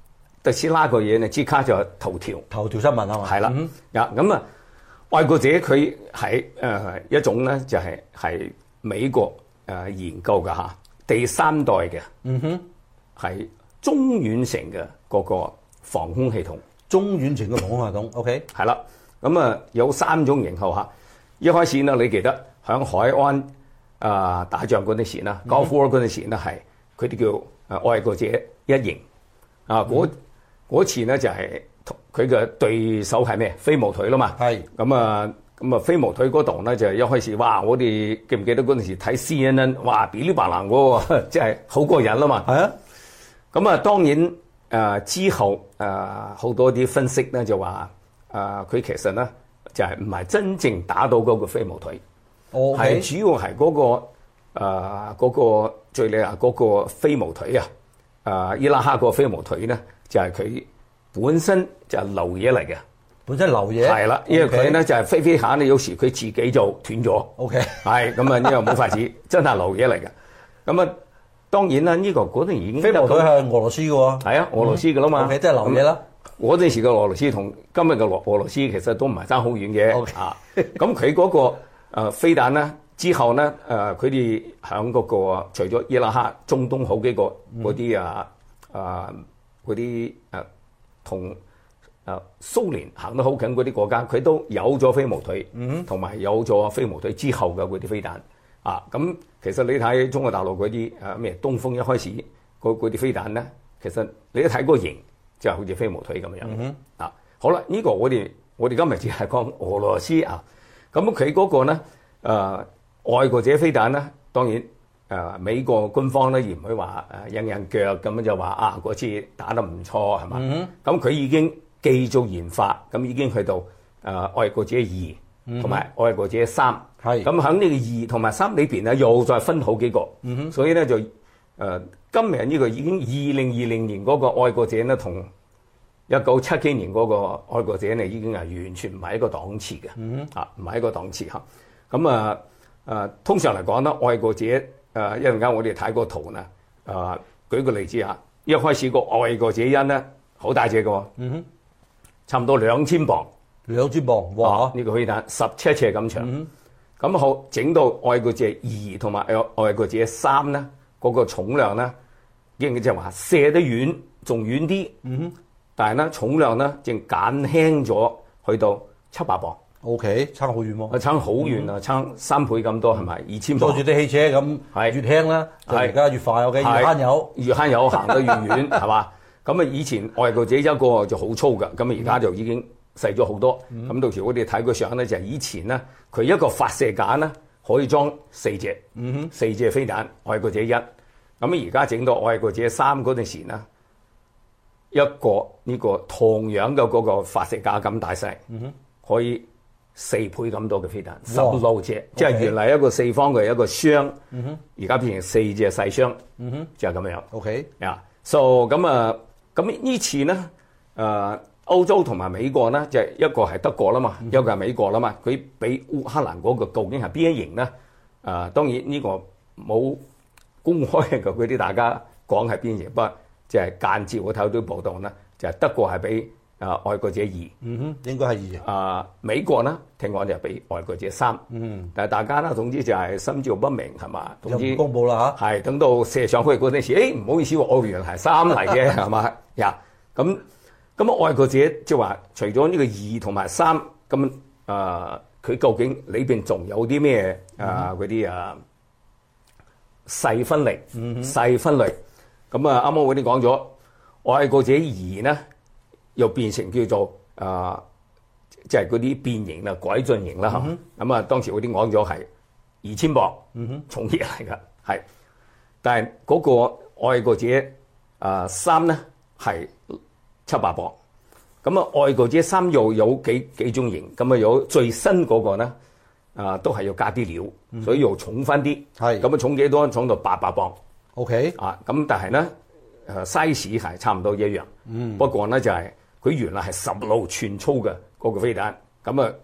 特斯拉個嘢呢，即刻就頭條新聞啊嘛。 係啦，咁啊，愛國者佢係一種咧，就係美國研究嘅嚇第三代嘅，係中遠程嘅嗰個防空系統。 中遠程嘅防空系統，OK， 係啦，咁啊有3種型號嚇。一開始呢，你記得響海灣打仗嗰陣時啦，Gulf War嗰陣時咧係佢哋叫愛國者1型嗰次咧就係佢嘅對手係咩？飛毛腿啦嘛。係咁啊飛毛腿嗰度咧就一開始，哇！我哋記唔記得嗰陣時睇 CNN， 哇！噼里啪啦嗰個即係好過癮啦嘛。係啊。咁啊當然之後好多啲分析咧就話佢其實咧就係唔係真正打到嗰個飛毛腿，係主要係嗰個敍利亞嗰個飛毛腿伊拉克個飛毛腿咧就係佢本身就係流嘢嚟嘅，本身流嘢係啦，因為佢咧就係飛下咧，有時佢自己就斷咗。OK， 係咁啊，呢個冇法子，真係流嘢嚟嘅。咁啊，當然啦，呢個嗰陣已經飛毛腿係俄羅斯嘅喎，係啊，俄羅斯嘅啦嘛。OK， 即係流嘢啦。嗰陣時嘅俄羅斯同今日嘅俄羅斯其實都唔係爭好遠嘅。咁佢嗰個飛彈咧之後咧佢哋響嗰個除咗伊拉克、中東好幾個嗰啲嗰啲同蘇聯行得好近嗰啲國家，佢都有咗飛毛腿，同埋有咗飛毛腿之後嘅嗰啲飛彈。咁其實你睇中國大陸嗰啲咩東風一開始嗰啲飛彈咧，其實你一睇個型就係好似飛毛腿咁樣。好啦，呢個我哋今日只係講俄羅斯啊。咁佢嗰個咧愛國者飛彈咧，當然。美國軍方咧而唔會話印腳咁樣就話嗰次打得唔錯係嘛？咁佢已經繼續研發，咁已經去到愛國者2同埋愛國者3。係咁喺呢個2同埋3裏邊咧，又再分好幾個。所以咧就今日呢個已經2020年嗰個愛國者咧，同1970幾年嗰個愛國者咧，已經係完全唔係一個檔次嘅。唔係一個檔次嚇。咁通常嚟講咧，愛國者一陣間我哋睇個圖呢，舉個例子啊，一開始個愛國者1咧好大隻嘅，差唔多2000磅，2000磅，哇！呢個飛彈17尺咁長，咁好整到愛國者2同埋愛國者3咧，嗰個重量咧，應該就係話射得遠，仲遠啲，但係咧重量咧正減輕咗，去到700磅。O.K. 差好遠喎，差好遠啊，差3倍咁多係咪？2000磅。坐住啲汽車咁，越輕啦，就而家越快。O.K. 越慳油，越慳油行得越遠，係嘛？咁啊，以前愛國者一個就好粗㗎，咁啊而家就已經細咗好多。咁到時我哋睇個相咧，就係以前咧，佢一個發射架咧可以裝4隻，4隻飛彈，愛國者1。咁而家整到愛國者3嗰陣時咧，一個呢個同樣嘅嗰個發射架咁大細，可以4倍咁多嘅飛彈，16隻，即係原來一個4方嘅一個箱，而家變成4隻細箱，就係咁樣。OK，so 咁呢次咧，歐洲同埋美國咧，就係一個係德國啦嘛，一個係美國啦嘛，佢俾烏克蘭嗰個究竟係邊一型咧？當然呢個冇公開嘅嗰啲大家講係邊型，不過就係間接我睇到啲報道咧，就係德國係俾愛國者2，應該係2。美國咧聽講就係俾愛國者3，但係大家咧總之就係心照不明係嘛，總之公佈啦嚇，係等到射上去嗰陣時，唔好意思喎，原來係3嚟嘅係嘛呀？咁愛國者即係話除咗呢個2同埋3，咁佢究竟裏邊仲有啲咩嗰啲細分類？細分類咁啱啱我哋講咗愛國者2咧。又變成叫做即係嗰啲變形啦、改進型啦嚇。咁當時嗰啲講咗係2000磅，重嘢嚟㗎，係。但係嗰個愛國者3咧係700磅。咁愛國者3又有幾種型，咁有最新嗰個咧都係要加啲料，所以又重翻啲。係。咁重幾多？重到800磅。OK。咁但係咧size 係差唔多一樣。不過咧就係。佢原來係16寸粗嘅嗰個飛彈，咁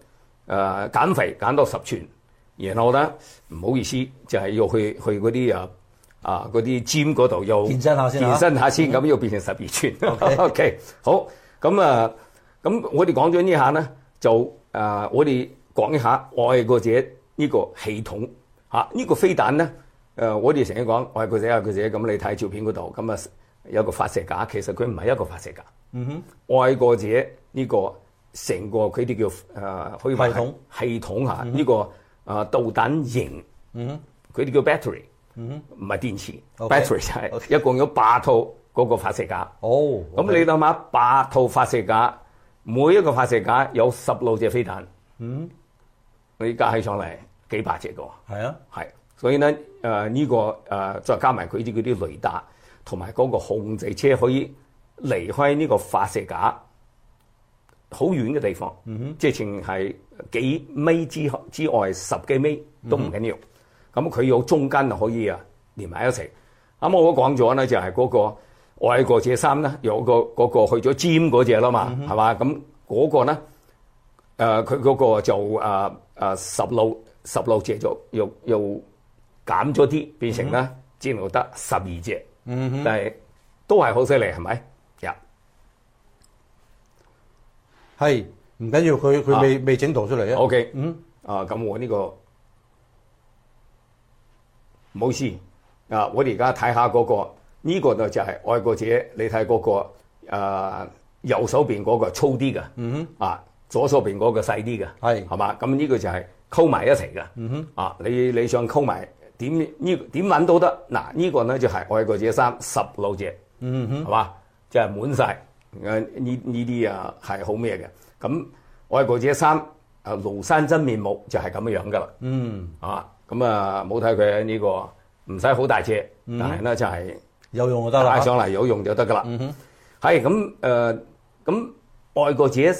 減肥減到10寸，然後咧唔好意思就係要去嗰啲嗰啲尖嗰度又健身下先， 咁又變成12寸。OK， 好，咁我哋講咗呢下咧，就我哋講一下愛國者呢個系統嚇，呢個飛彈咧，我哋成日講愛國者，咁你睇照片嗰度，咁啊有個發射架，其實佢唔係一個發射架。愛國者呢個成個佢哋叫可以話系統嚇，呢個導彈型，佢哋叫 battery， 唔係電池 ，battery 就係一共有8套嗰個發射架。咁你諗下8套發射架，每一個發射架有16隻飛彈，你加起上嚟幾百隻個。係，所以咧呢個再加埋佢啲嗰啲雷達同埋嗰個控制車可以離開呢個發射架好遠嘅地方，即係淨係幾米之外10幾米都唔緊要。咁佢有中間可以連埋一齊。咁我講咗咧就係嗰個愛國者3咧，有嗰個去咗尖嗰隻啦嘛，係嘛？咁嗰個咧佢嗰個就16隻就又減咗啲，變成咧只能得12隻。但係都係好犀利，係咪？ 係唔緊要，佢未整圖出嚟啊。 OK， 咁我呢個唔好意思我哋而家睇下嗰個呢個就係愛國者，你睇嗰個右手邊嗰個粗啲嘅，左手邊嗰個細啲嘅，係嘛？咁呢個就係溝埋一齊嘅，你想溝埋點揾都得。嗱，呢個咧就係愛國者3 16隻，係嘛？即係滿晒。呢啲係好咩嘅？咁愛國者3廬山真面目就係咁樣噶啦。咁冇睇佢呢個唔使好大隻，但係咧就係有用就得啦， 帶上嚟有用就得噶啦。係咁愛國者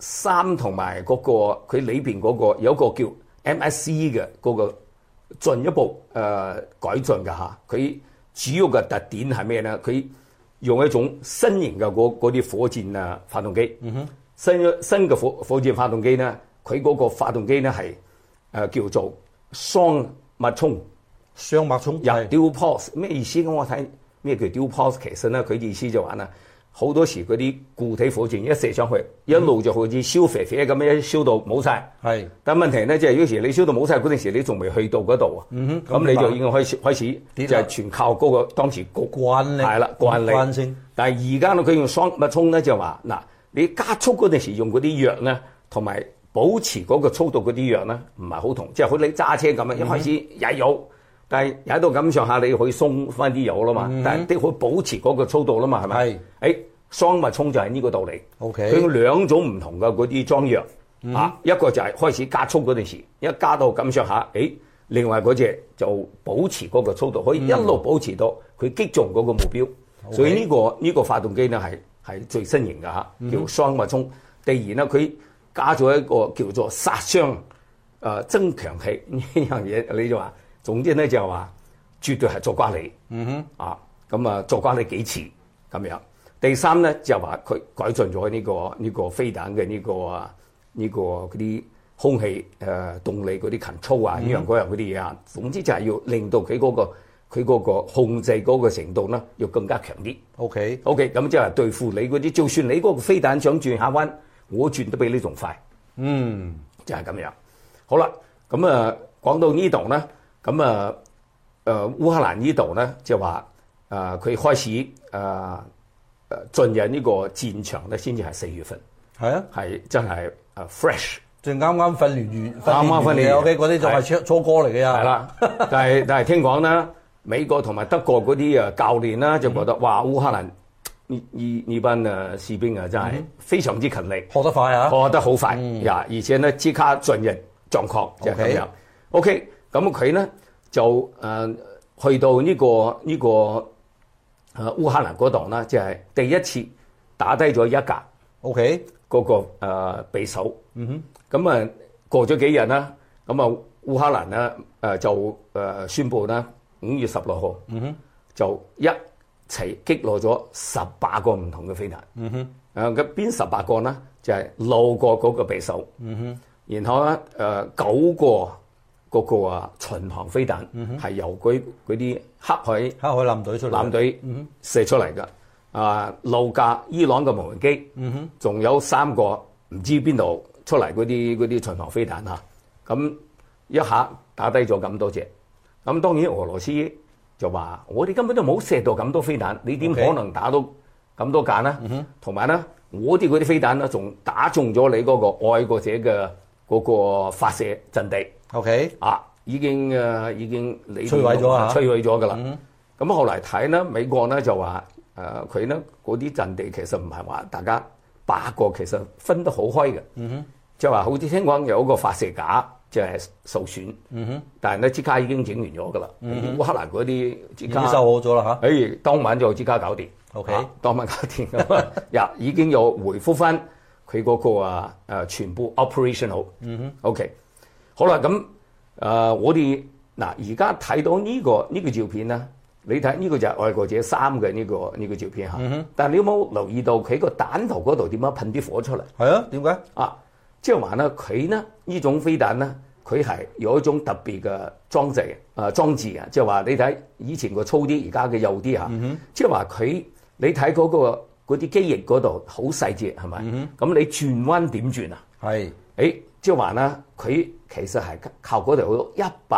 3同埋嗰個佢裏邊嗰個有一個叫 MSC 嘅嗰個進一步改進嘅嚇。佢主要嘅特點係咩咧？佢用一種新型嘅嗰啲火箭發動機，新嘅火箭發動機咧，佢嗰個發動機咧係叫做雙脈衝。dual pulse 咩意思？咁我睇咩叫 dual pulse？ 其實咧佢意思就話啦，好多時嗰啲固體火箭一射上去，一路就好似燒肥肥咁樣燒到冇晒。但問題咧即係有時你燒到冇晒嗰陣時，你仲未去到嗰度咁你就已經開始就係全靠嗰個當時個慣力， 係啦，慣性。但係而家咧佢用雙脈衝咧就話嗱，你加速嗰陣時用嗰啲藥咧，同埋保持嗰個速度嗰啲藥咧唔係好同，即係好似你揸車咁樣，一開始踩油。但係踩到咁上下，你可以鬆翻啲油啦嘛。但係都可以保持嗰個速度啦嘛，係咪？雙脈衝就係呢個道理。佢有2種唔同嘅嗰啲裝藥一個就係開始加速嗰陣時，一加到咁上下，另外嗰隻就保持嗰個速度，可以一路保持到佢擊中嗰個目標。所以呢個發動機咧係最新型嘅叫雙脈衝。第二咧，佢加咗一個叫做殺傷增強器呢樣嘢，你就話。總之咧就係話絕對係作瓜你，作瓜你幾次咁樣。第三咧就係話佢改進咗呢個飛彈嘅呢個嗰啲空氣動力嗰啲control呢樣嗰樣嗰啲嘢啊。總之就係要令到佢嗰個控制嗰個程度咧要更加強啲。OK，咁即係對付你嗰啲，就算你嗰個飛彈想轉下彎，我轉得比你仲快。就係咁樣。好啦，咁講到呢度咧。咁烏克蘭呢度咧就話佢開始進入呢個戰場咧，先至係4月份。係真係fresh， 就啱啱訓練完 OK， 嗰啲就係初哥嚟嘅呀。係啦， 但係聽講咧，美國同埋德國嗰啲教練啦就覺得哇，烏克蘭呢班士兵真係非常之勤力， 學得快學得好快而且咧即刻進入狀況，就係咁樣。OK。咁佢咧就去到呢個烏克蘭嗰度啦，即係第一次打低咗一架嗰個匕首。咁過咗幾日啦，咁烏克蘭咧就宣布啦，5月16號就一齊擊落咗18個唔同嘅飛彈。咁邊18個呢？就係路過嗰個匕首。然後咧9個嗰個巡航飛彈係由嗰啲黑海艦隊出嚟， 艦隊射出嚟㗎。路架伊朗嘅無人機，仲有3個唔知邊度出嚟嗰啲巡航飛彈嚇。咁一下打低咗咁多隻。咁當然俄羅斯就話：我哋根本都冇射到咁多飛彈，你點可能打到咁多架呢？同埋咧，我哋嗰啲飛彈咧，仲打中咗你嗰個愛國者嘅嗰個發射陣地。 OK， 已經你摧毀咗啊！ 摧毀咗㗎啦。咁後嚟睇咧，美國咧就話佢咧嗰啲陣地其實唔係話大家8個，其實分得好開嘅。就話好似聽講有一個發射架就係受損，但係咧即刻已經整完咗㗎啦。烏克蘭嗰啲即刻已經修好咗啦嚇。 當晚就即刻搞掂。 OK， 當晚搞掂咁啊，已經有回覆翻佢嗰個全部 operational。OK， 好啦，咁我哋嗱而家睇到呢個照片咧，你睇呢個就係愛國者3嘅呢個照片嚇。但係你有冇留意到佢個彈頭嗰度點樣噴啲火出嚟？ 係啊，點解？ 即係話咧，佢呢呢種飛彈咧，佢係有一種特別嘅裝置啊！即係話你睇以前個粗啲，而家嘅幼啲嚇。即係話佢你睇嗰啲機翼嗰度好細節係咪？咁你轉彎點轉啊？ 係。 即係話咧，佢其實係靠嗰度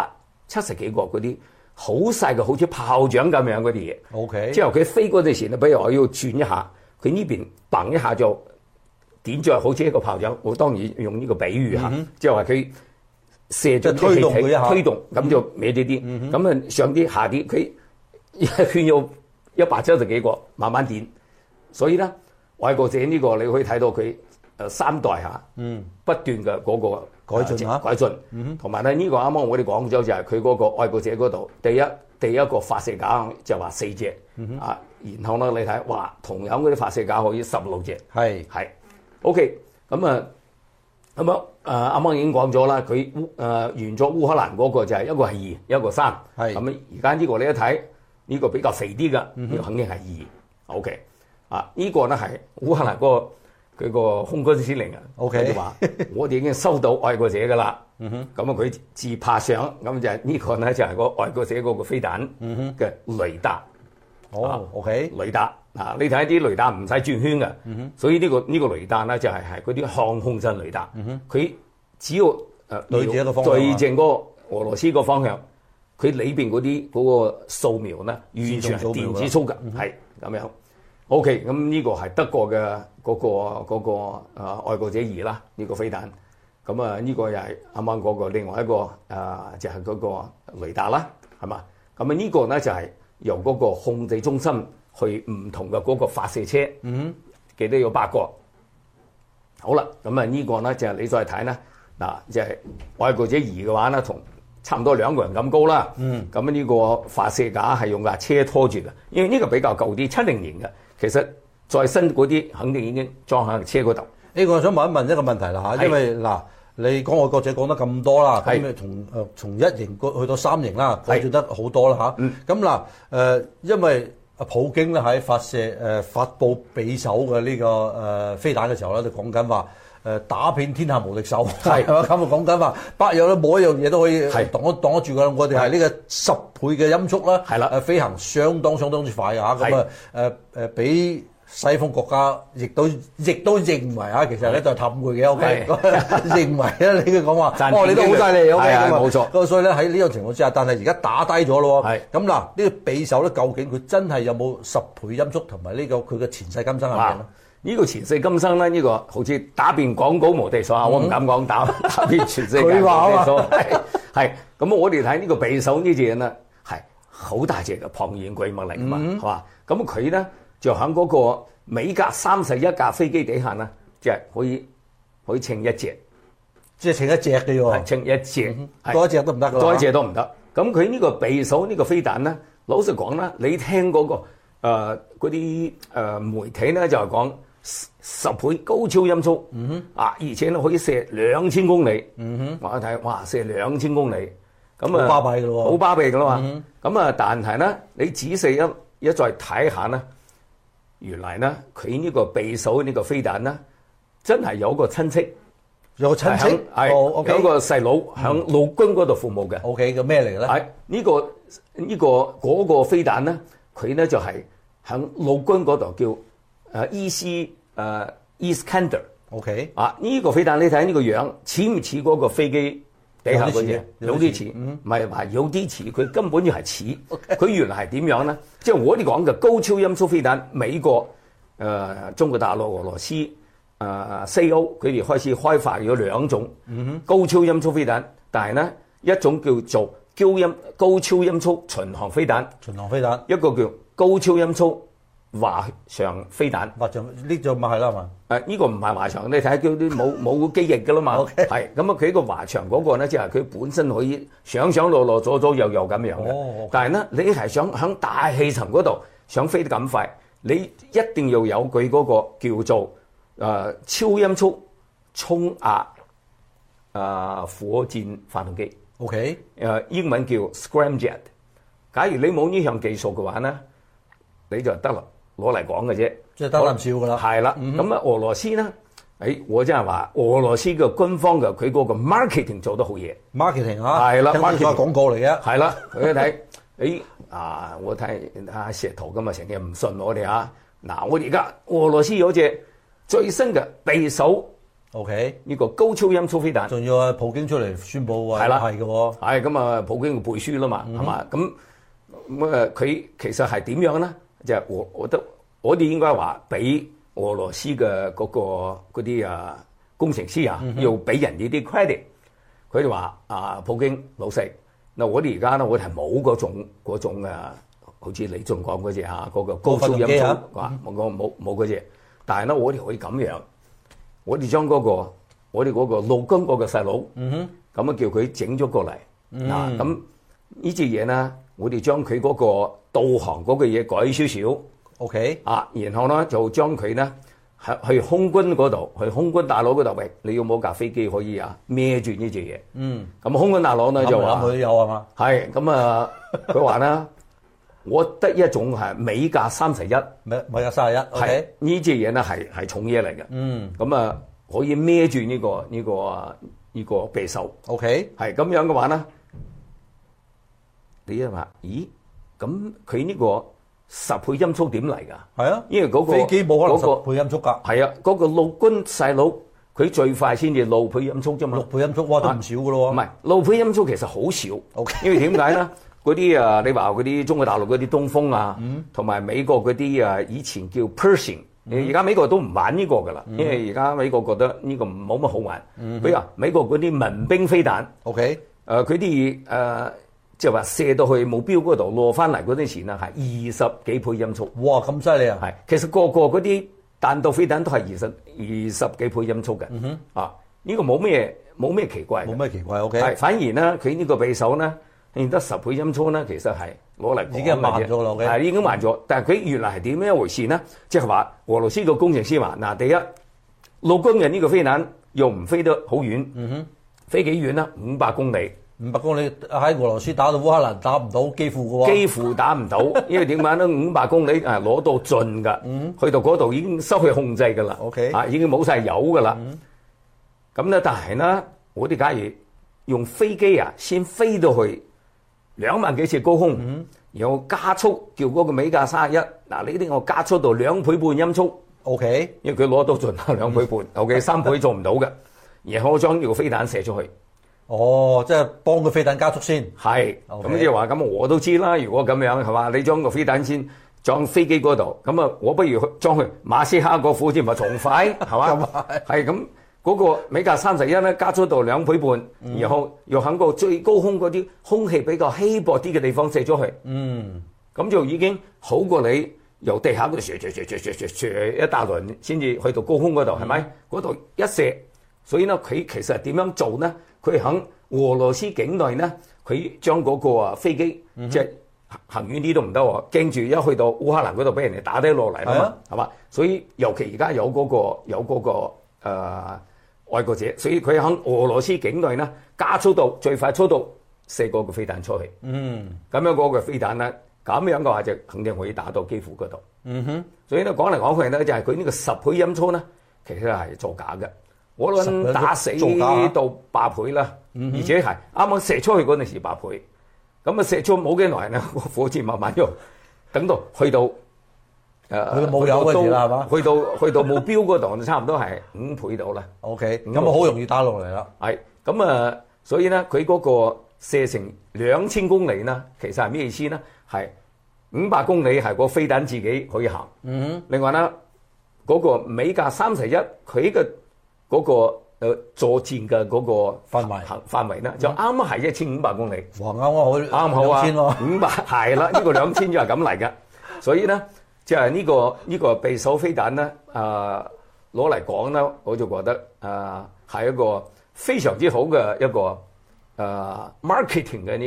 170幾個嗰啲好細嘅，好似炮仗咁樣嗰啲嘢。 OK。 之後佢飛嗰陣時咧，比如我要轉一下，佢呢邊砰一下就點著，好似一個炮仗。我當然用呢個比喻嚇，即係話佢射咗推動佢一下， 推動咁就歪啲啲，咁啊上啲下啲，佢一圈有170幾個，慢慢點。所以咧，愛國者呢個你可以睇到佢3代嚇，不斷嘅嗰個改進，同埋咧呢個啱啱我哋講咗就係佢嗰個愛國者嗰度，第一個發射架就話4隻，然後咧你睇哇，同樣嗰啲發射架可以16隻，係 OK， 咁啊啱啱已經講咗啦，佢完咗烏克蘭嗰個就係一個係2，一個3，咁而家呢個你一睇呢個比較肥啲嘅，呢個肯定係2 ，OK， 呢個咧係烏克蘭嗰個。佢個空軍司令啊，佢就話：我哋已經收到愛國者㗎啦。咁佢自拍相，咁就係呢個咧就係個愛國者嗰個飛彈嘅雷達。 OK， 雷達你睇啲雷達唔使轉圈嘅，所以呢個雷達咧就係嗰啲向控陣雷達。佢只要對住一個方向， 對正嗰個俄羅斯個方向，佢裏邊嗰個掃描咧完全係電子操嘅，係咁樣。OK， 咁呢個係德國嘅嗰個愛國者2啦，呢個飛彈。咁呢個又係啱啱嗰個另外一個就係嗰個雷達啦，係嘛？咁呢個咧就係由嗰個控制中心去唔同嘅嗰個發射車，記得有8個。好啦，咁呢個咧就係你再睇啦，嗱，就係愛國者2嘅話咧，同差唔多2個人咁高啦。咁呢個發射架係用架車拖住嘅，因為呢個比較舊啲，70年嘅。其實再新嗰啲肯定已經裝喺車嗰度。 呢個我想問一個問題啦嚇，因為嗱，你講愛國者講得咁多啦，咁你從1型去到3型啦，改進得好多啦嚇。咁嗱因為普京咧喺發布匕首嘅呢個飛彈嘅時候咧，就講緊話打遍天下無敵手，係嘛？咁啊講緊話100樣都冇一樣嘢都可以擋得住㗎。我哋係呢個10倍嘅音速啦，係啦，飛行相當之快嚇。咁比西方國家亦都認為其實咧就係氹佢嘅 OK， 認為咧你嘅講話，你都好犀利 OK 咁啊，冇錯。咁所以咧喺呢個情況之下，但係而家打低咗咯喎。咁嗱，呢個匕首咧究竟佢真係有冇10倍音速同埋呢個佢嘅前世今生係咩咧？ 呢個前世今生咧，呢個好似打遍廣島無敵手啊！我唔敢講打遍全世界無敵手。係咁，我哋睇呢個匕首呢隻嘢咧，係好大隻嘅龐然巨物嚟㗎嘛，係嘛？咁佢咧就喺嗰個美格31架飛機底下咧，即係可以稱一隻， 即係稱一隻嘅喎， 稱一隻， 多一隻都唔得㗎， 多一隻都唔得。咁佢呢個匕首呢個飛彈咧，老實講啦，你聽嗰個嗰啲媒體咧就係講10倍高超音速，而且咧可以射2000公里，我一睇哇，射2000公里，咁好巴閉㗎咯喎， 好巴閉㗎啦嘛。咁但係咧，你仔細一再睇下咧，原來咧佢呢個匕首呢個飛彈咧，真係有個親戚有個親戚， 有一個細佬喺陸軍嗰度服務嘅。 OK， 個咩嚟嘅咧？ 係嗰個飛彈咧，佢咧就係喺陸軍嗰度叫Iskander。 OK， 呢個飛彈你睇呢個樣似唔似嗰個飛機底下嗰隻？有啲似，唔係話有啲似，佢根本就係似。佢原來係點樣咧？即係我哋講嘅高超音速飛彈，美國、中國大陸、俄羅斯、西歐，佢哋開始開發咗兩種高超音速飛彈，但係咧一種叫做高超音速巡航飛彈，一個叫高超音速滑翔飛彈。 滑翔呢種咪係啦嘛？ 呢個唔係滑翔，你睇叫啲冇機翼㗎啦嘛。係咁啊，佢個滑翔嗰個咧，即係佢本身可以上落左右咁樣嘅。但係咧，你係想喺大氣層嗰度想飛得咁快，你一定要有佢嗰個叫做超音速衝壓火箭發動機。 OK， 英文叫 scramjet。假如你冇呢項技術嘅話咧，你就得啦，攞嚟講嘅啫， 即係得啖笑㗎啦。 係啦，咁啊，俄羅斯咧，我真係話俄羅斯嘅軍方嘅佢嗰個 marketing 做得好嘢。 marketing 係啦 ，marketing 廣告嚟嘅。 係啦，佢一睇，我睇石頭咁啊，成日唔信我哋啊。嗱，我哋而家俄羅斯有隻最新嘅匕首。 OK， 呢個高超音速飛彈， 仲要係普京出嚟宣佈話係嘅喎。 係咁啊，普京背書啦嘛，係嘛？咁佢其實係點樣咧？就係我覺得我哋應該話俾俄羅斯嘅嗰啲工程師要俾人哋啲 credit。佢哋話普京老細，嗱我哋而家咧，我哋係冇嗰種好似你仲講嗰隻嗰個高超音速冇嗰隻，但係咧我哋可以咁樣。我哋將我哋嗰個陸軍嗰個細佬，咁叫佢整咗過嚟。咁呢隻嘢咧，我哋將佢嗰個導航嗰個嘢改少少。 OK， 然後咧就將佢咧去空軍嗰度，去空軍大佬嗰度，喂，你要冇架飛機可以孭住呢隻嘢？咁空軍大佬咧就話： 佢有係嘛？係咁佢話咧，我得一種係美架31， 美架31，係呢隻嘢咧係重嘢嚟嘅。咁可以孭住呢個匕首。 OK， 係咁樣嘅話咧，你一話，咦？咁佢呢個10倍音速點嚟㗎？係啊，因為嗰個飛機冇可能10倍音速㗎。 係啊，嗰個陸軍細佬佢最快先至6倍音速啫嘛。 6倍音速哇，都唔少㗎咯喎。 唔係6倍音速其實好少。 OK， 因為點解咧？嗰啲你話嗰啲中國大陸嗰啲東風同埋美國嗰啲以前叫 Pershing，而家美國都唔玩呢個㗎啦，因為而家美國覺得呢個冇乜好玩。比如話美國嗰啲民兵飛彈 ，OK， 佢啲即係話射到去目標嗰度落翻嚟嗰陣時係20幾倍音速。 哇，咁犀利啊！ 係，其實個嗰啲彈道飛彈都係20幾倍音速嘅。呢個冇咩奇怪。 冇咩奇怪 ，OK。 係，反而咧佢呢個匕首咧。得10倍音速咧，其實係攞嚟已經慢咗咯， 係已經慢咗。但係佢原來係點樣一回事呢？即係話俄羅斯個工程師話：嗱，第一陸軍嘅呢個飛彈又唔飛得好遠，飛幾遠啦？500公里。 500公里喺俄羅斯打到烏克蘭打唔到，幾乎嘅喎。 幾乎打唔到，因為點解咧？500公里攞到盡㗎，去到嗰度已經失去控制㗎啦。 OK， 已經冇晒油㗎啦。咁咧，但係咧，我哋假如用飛機先飛到去2萬幾尺高空，然後加速叫嗰個美架31，嗱呢啲我加速到2倍半音速 ，OK， 因為佢攞到盡2倍半，OK 3倍做唔到嘅，然後我將呢個飛彈射出去。 哦，即係幫個飛彈加速先。 係，咁即係話咁我都知啦。如果咁樣係嘛，你將個飛彈先裝飛機嗰度，咁我不如裝去馬斯克個火箭咪仲快係嘛？係咁。嗰個美架31咧加速到2倍半，然後又喺個最高空嗰啲空氣比較稀薄啲嘅地方射咗去，咁就已經好過你由地下嗰度射一大輪先至去到高空嗰度，係咪？嗰度一射，所以呢佢其實點樣做呢？佢喺俄羅斯境內呢，佢將嗰個飛機即係行遠啲都唔得喎，驚住一去到烏克蘭嗰度俾人哋打低落嚟啦嘛，係嘛？所以尤其而家有嗰個愛國者，所以佢喺俄羅斯境內咧加速度最快速度射嗰個飛彈出去。咁樣嗰個飛彈咧，咁樣嘅話就肯定可以打到基輔嗰度。所以咧講嚟講去咧，就係佢呢個10倍音速咧，其實係造假嘅。 我諗打死到8倍啦，而且係啱啱射出去嗰陣時8倍，咁啊射出冇幾耐呢，個火箭慢慢喐，等到去到冇油嗰時啦，係嘛？ 去到目標嗰度，差唔多係5倍到啦。 OK，咁啊好容易打落嚟啦。 係咁啊，所以咧佢嗰個射程2000公里呢，其實係咩意思呢？係500公里係個飛彈自己可以行。另外呢，嗰個美加31佢嘅嗰個作戰嘅嗰個範圍呢，就啱啱係1500公里。 哇，啱好啊 ，2000 500係啦，呢個2000就係咁嚟嘅。所以呢，即係呢個匕首飛彈呢，攞嚟講呢，我就覺得係一個非常之好嘅一個marketing 嘅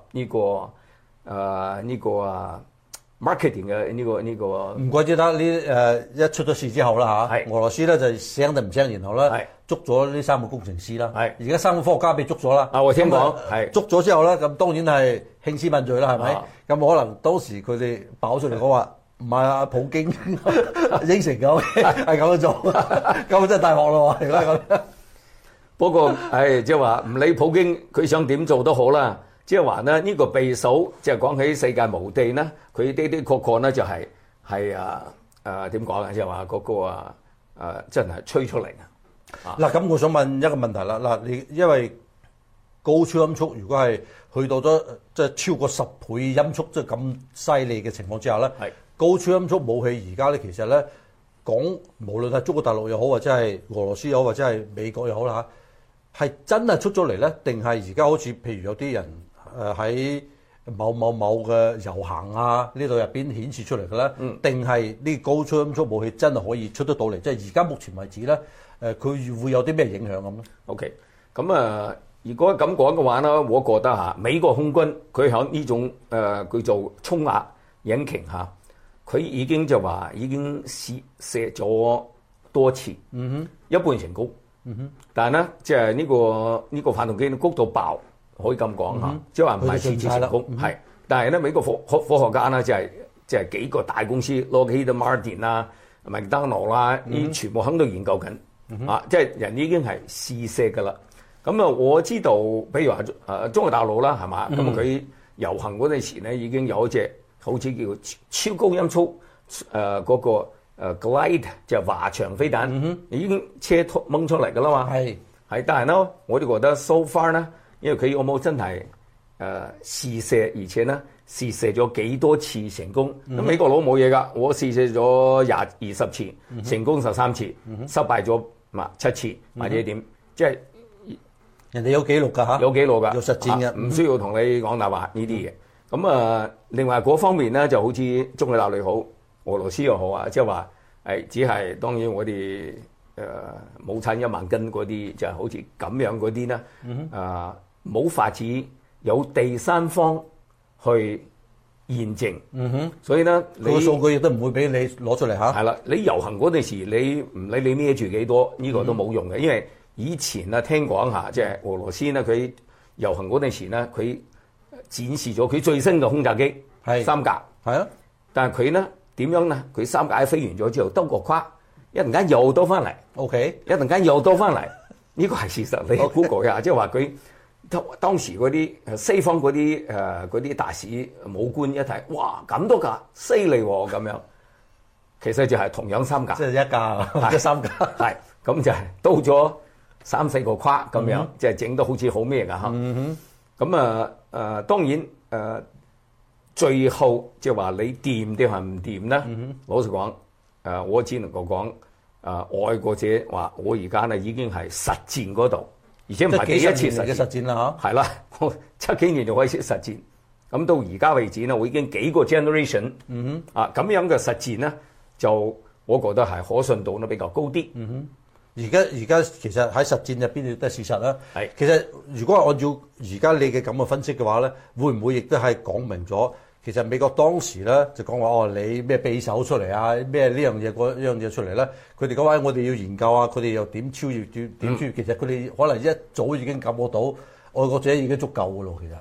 呢個 marketing 嘅呢個唔怪之得一出咗事之後啦嚇，俄羅斯咧就聲定唔聲，然後咧捉咗呢3個工程師啦。而家3個科學家被捉咗啦。 我聽講捉咗之後咧，咁當然係興師問罪啦，係咪？咁可能當時佢哋爆出嚟講話唔係阿普京應承咗係咁樣做，咁真係大鑊咯喎！如果係咁， 不過即係話唔理普京佢想點做都好啦。即係話呢，呢個匕首即係講起世界無敵呢，佢的確呢就係點講啊？即係話嗰個真係吹出嚟啊！ 嗱，咁我想問一個問題啦。嗱，你因為高超音速，如果係去到咗即係超過10倍音速，即係咁犀利嘅情況之下咧，高超音速武器而家咧其實咧講無論係中國大陸又好，或者係俄羅斯又好，或者係美國又好啦嚇，係真係出咗嚟咧，定係而家好似譬如有啲人喺某嘅遊行啊呢度入邊顯示出嚟嘅咧，定係呢高超音速武器真係可以出得到嚟？即係而家目前為止咧，佢會有啲咩影響咁咧 ？OK，咁如果咁講嘅話咧，我覺得嚇美國空軍佢喺呢種叫做衝壓引擎嚇，佢已經就話已經試射咗多次，一半成功，但係咧即係呢個發動機谷到爆。可以咁講嚇，即係話唔係次次成功，係。但係咧，美國科學家咧，即係幾個大公司，Lockheed Martin 啦、麥當勞啦，呢全部喺度研究緊，即係人已經係試射㗎啦。咁我知道，譬如話中國大陸啦，係嘛？咁佢遊行嗰陣時咧，已經有一隻好似叫超高音速嗰個glide 就係滑翔飛彈，已經車掹出嚟㗎啦嘛。係，但係咧，我哋覺得 so far 咧。因為佢有冇真係試射，而且咧試射咗幾多次成功？美國佬冇嘢㗎，我試射咗20次，成功13次，失敗咗7次或者點？即係人哋有記錄㗎嚇， 有記錄㗎， 有實戰嘅， 唔需要同你講大話呢啲嘢。咁另外嗰方面咧，就好似中國大陸好，俄羅斯又好啊，即係話只係當然我哋冇產1萬斤嗰啲，就係好似咁樣嗰啲咧，冇法子有第三方去驗證，所以咧你個數據亦都唔會俾你攞出嚟嚇。 係啦，你遊行嗰陣時，你唔理你孭住幾多，呢個都冇用嘅，因為以前啊聽講下，即係俄羅斯咧，佢遊行嗰陣時咧，佢展示咗佢最新嘅轟炸機3架， 係啊， 但係佢咧點樣咧？佢3架飛完咗之後兜個框，一陣間又兜翻嚟，OK， 一陣間又兜翻嚟，呢個係事實。你 Google 一下，即係話佢。當時嗰啲西方嗰啲大使武官一睇，哇咁多架，犀利喎咁樣。其實就係同樣3架， 即係一架，即係3架， 係咁就係到咗3、4個框咁樣，即係整到好似好咩㗎嚇。咁當然最後即係話你掂定係唔掂咧？老實講，我只能夠講愛國者話，我而家咧已經係實戰嗰度。而且唔係第一次實戰啦嚇， 係啦，7幾年就開始實戰，咁到而家為止呢，我已經幾個 generation，咁樣嘅實戰呢，就我覺得係可信度呢比較高啲。 而家其實喺實戰入邊亦都係事實啦。係，其實如果係按照而家你嘅咁嘅分析嘅話咧，會唔會亦都係講明咗？其實美國當時咧就講話你咩匕首出嚟啊，咩呢樣嘢嗰樣嘢出嚟咧，佢哋講話我哋要研究啊，佢哋又點超越點超越？其實佢哋可能一早已經感覺到愛國者已經足夠㗎咯，其實。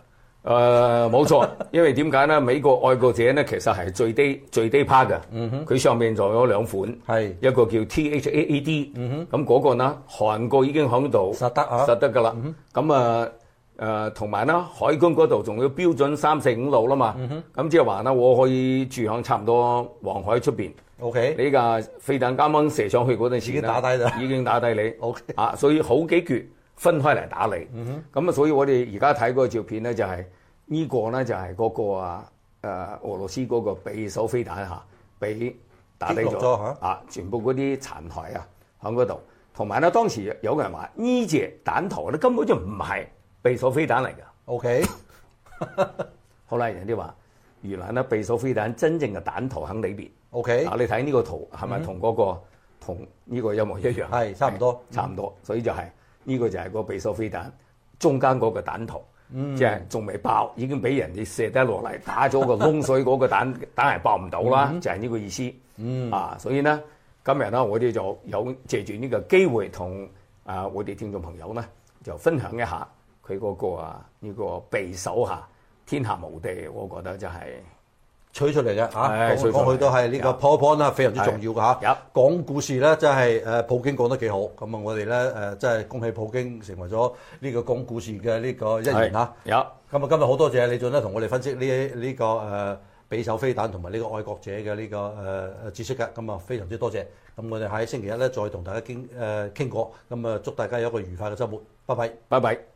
冇錯，因為點解咧？美國愛國者咧其實係最低 part 嘅，佢上面就有兩款， 係一個叫 THAAD，咁嗰個呢韓國已經響度實得啊， 實得㗎啦。咁同埋啦，海軍嗰度仲要標準345路啦嘛，咁即係話咧，我可以住響差唔多黃海出邊。 OK， 你架飛彈啱啱射上去嗰陣時已經打低啦， 已經打低你。 OK， 所以好幾橛分開嚟打你。咁所以我哋而家睇嗰個照片咧，就係呢個咧就係嗰個俄羅斯嗰個匕首飛彈俾打低咗全部嗰啲殘骸喺嗰度。同埋咧，當時有人話呢隻彈頭咧根本就唔係匕首飛彈嚟㗎。 OK， 後來人哋話原來咧匕首飛彈真正嘅彈頭喺裏邊。 OK， 你睇呢個圖係咪同嗰個同呢個一模一樣？ 係差唔多， 差唔多。所以就係呢個就係個匕首飛彈中間嗰個彈頭，即係仲未爆，已經俾人哋射得落嚟，打咗個窿，所以嗰個彈係爆唔到啦，就係呢個意思。所以呢，今日呢，我哋就有借住呢個機會同我哋聽眾朋友呢，就分享一下佢嗰個呢個匕首天下無敵，我覺得就係。 吹出嚟嘅講講去都係呢個 PowerPoint 啦，非常之重要嘅嚇。講故事咧，真係普京講得幾好。咁啊，我哋咧真係恭喜普京成為咗呢個講故事嘅呢個一員嚇。咁啊，今日好多謝李俊咧，同我哋分析呢個匕首飛彈同埋呢個愛國者嘅呢個知識嘅。咁啊，非常之多謝。咁我哋喺星期一咧再同大家傾過。咁啊，祝大家有一個愉快嘅週末。拜拜， 拜拜。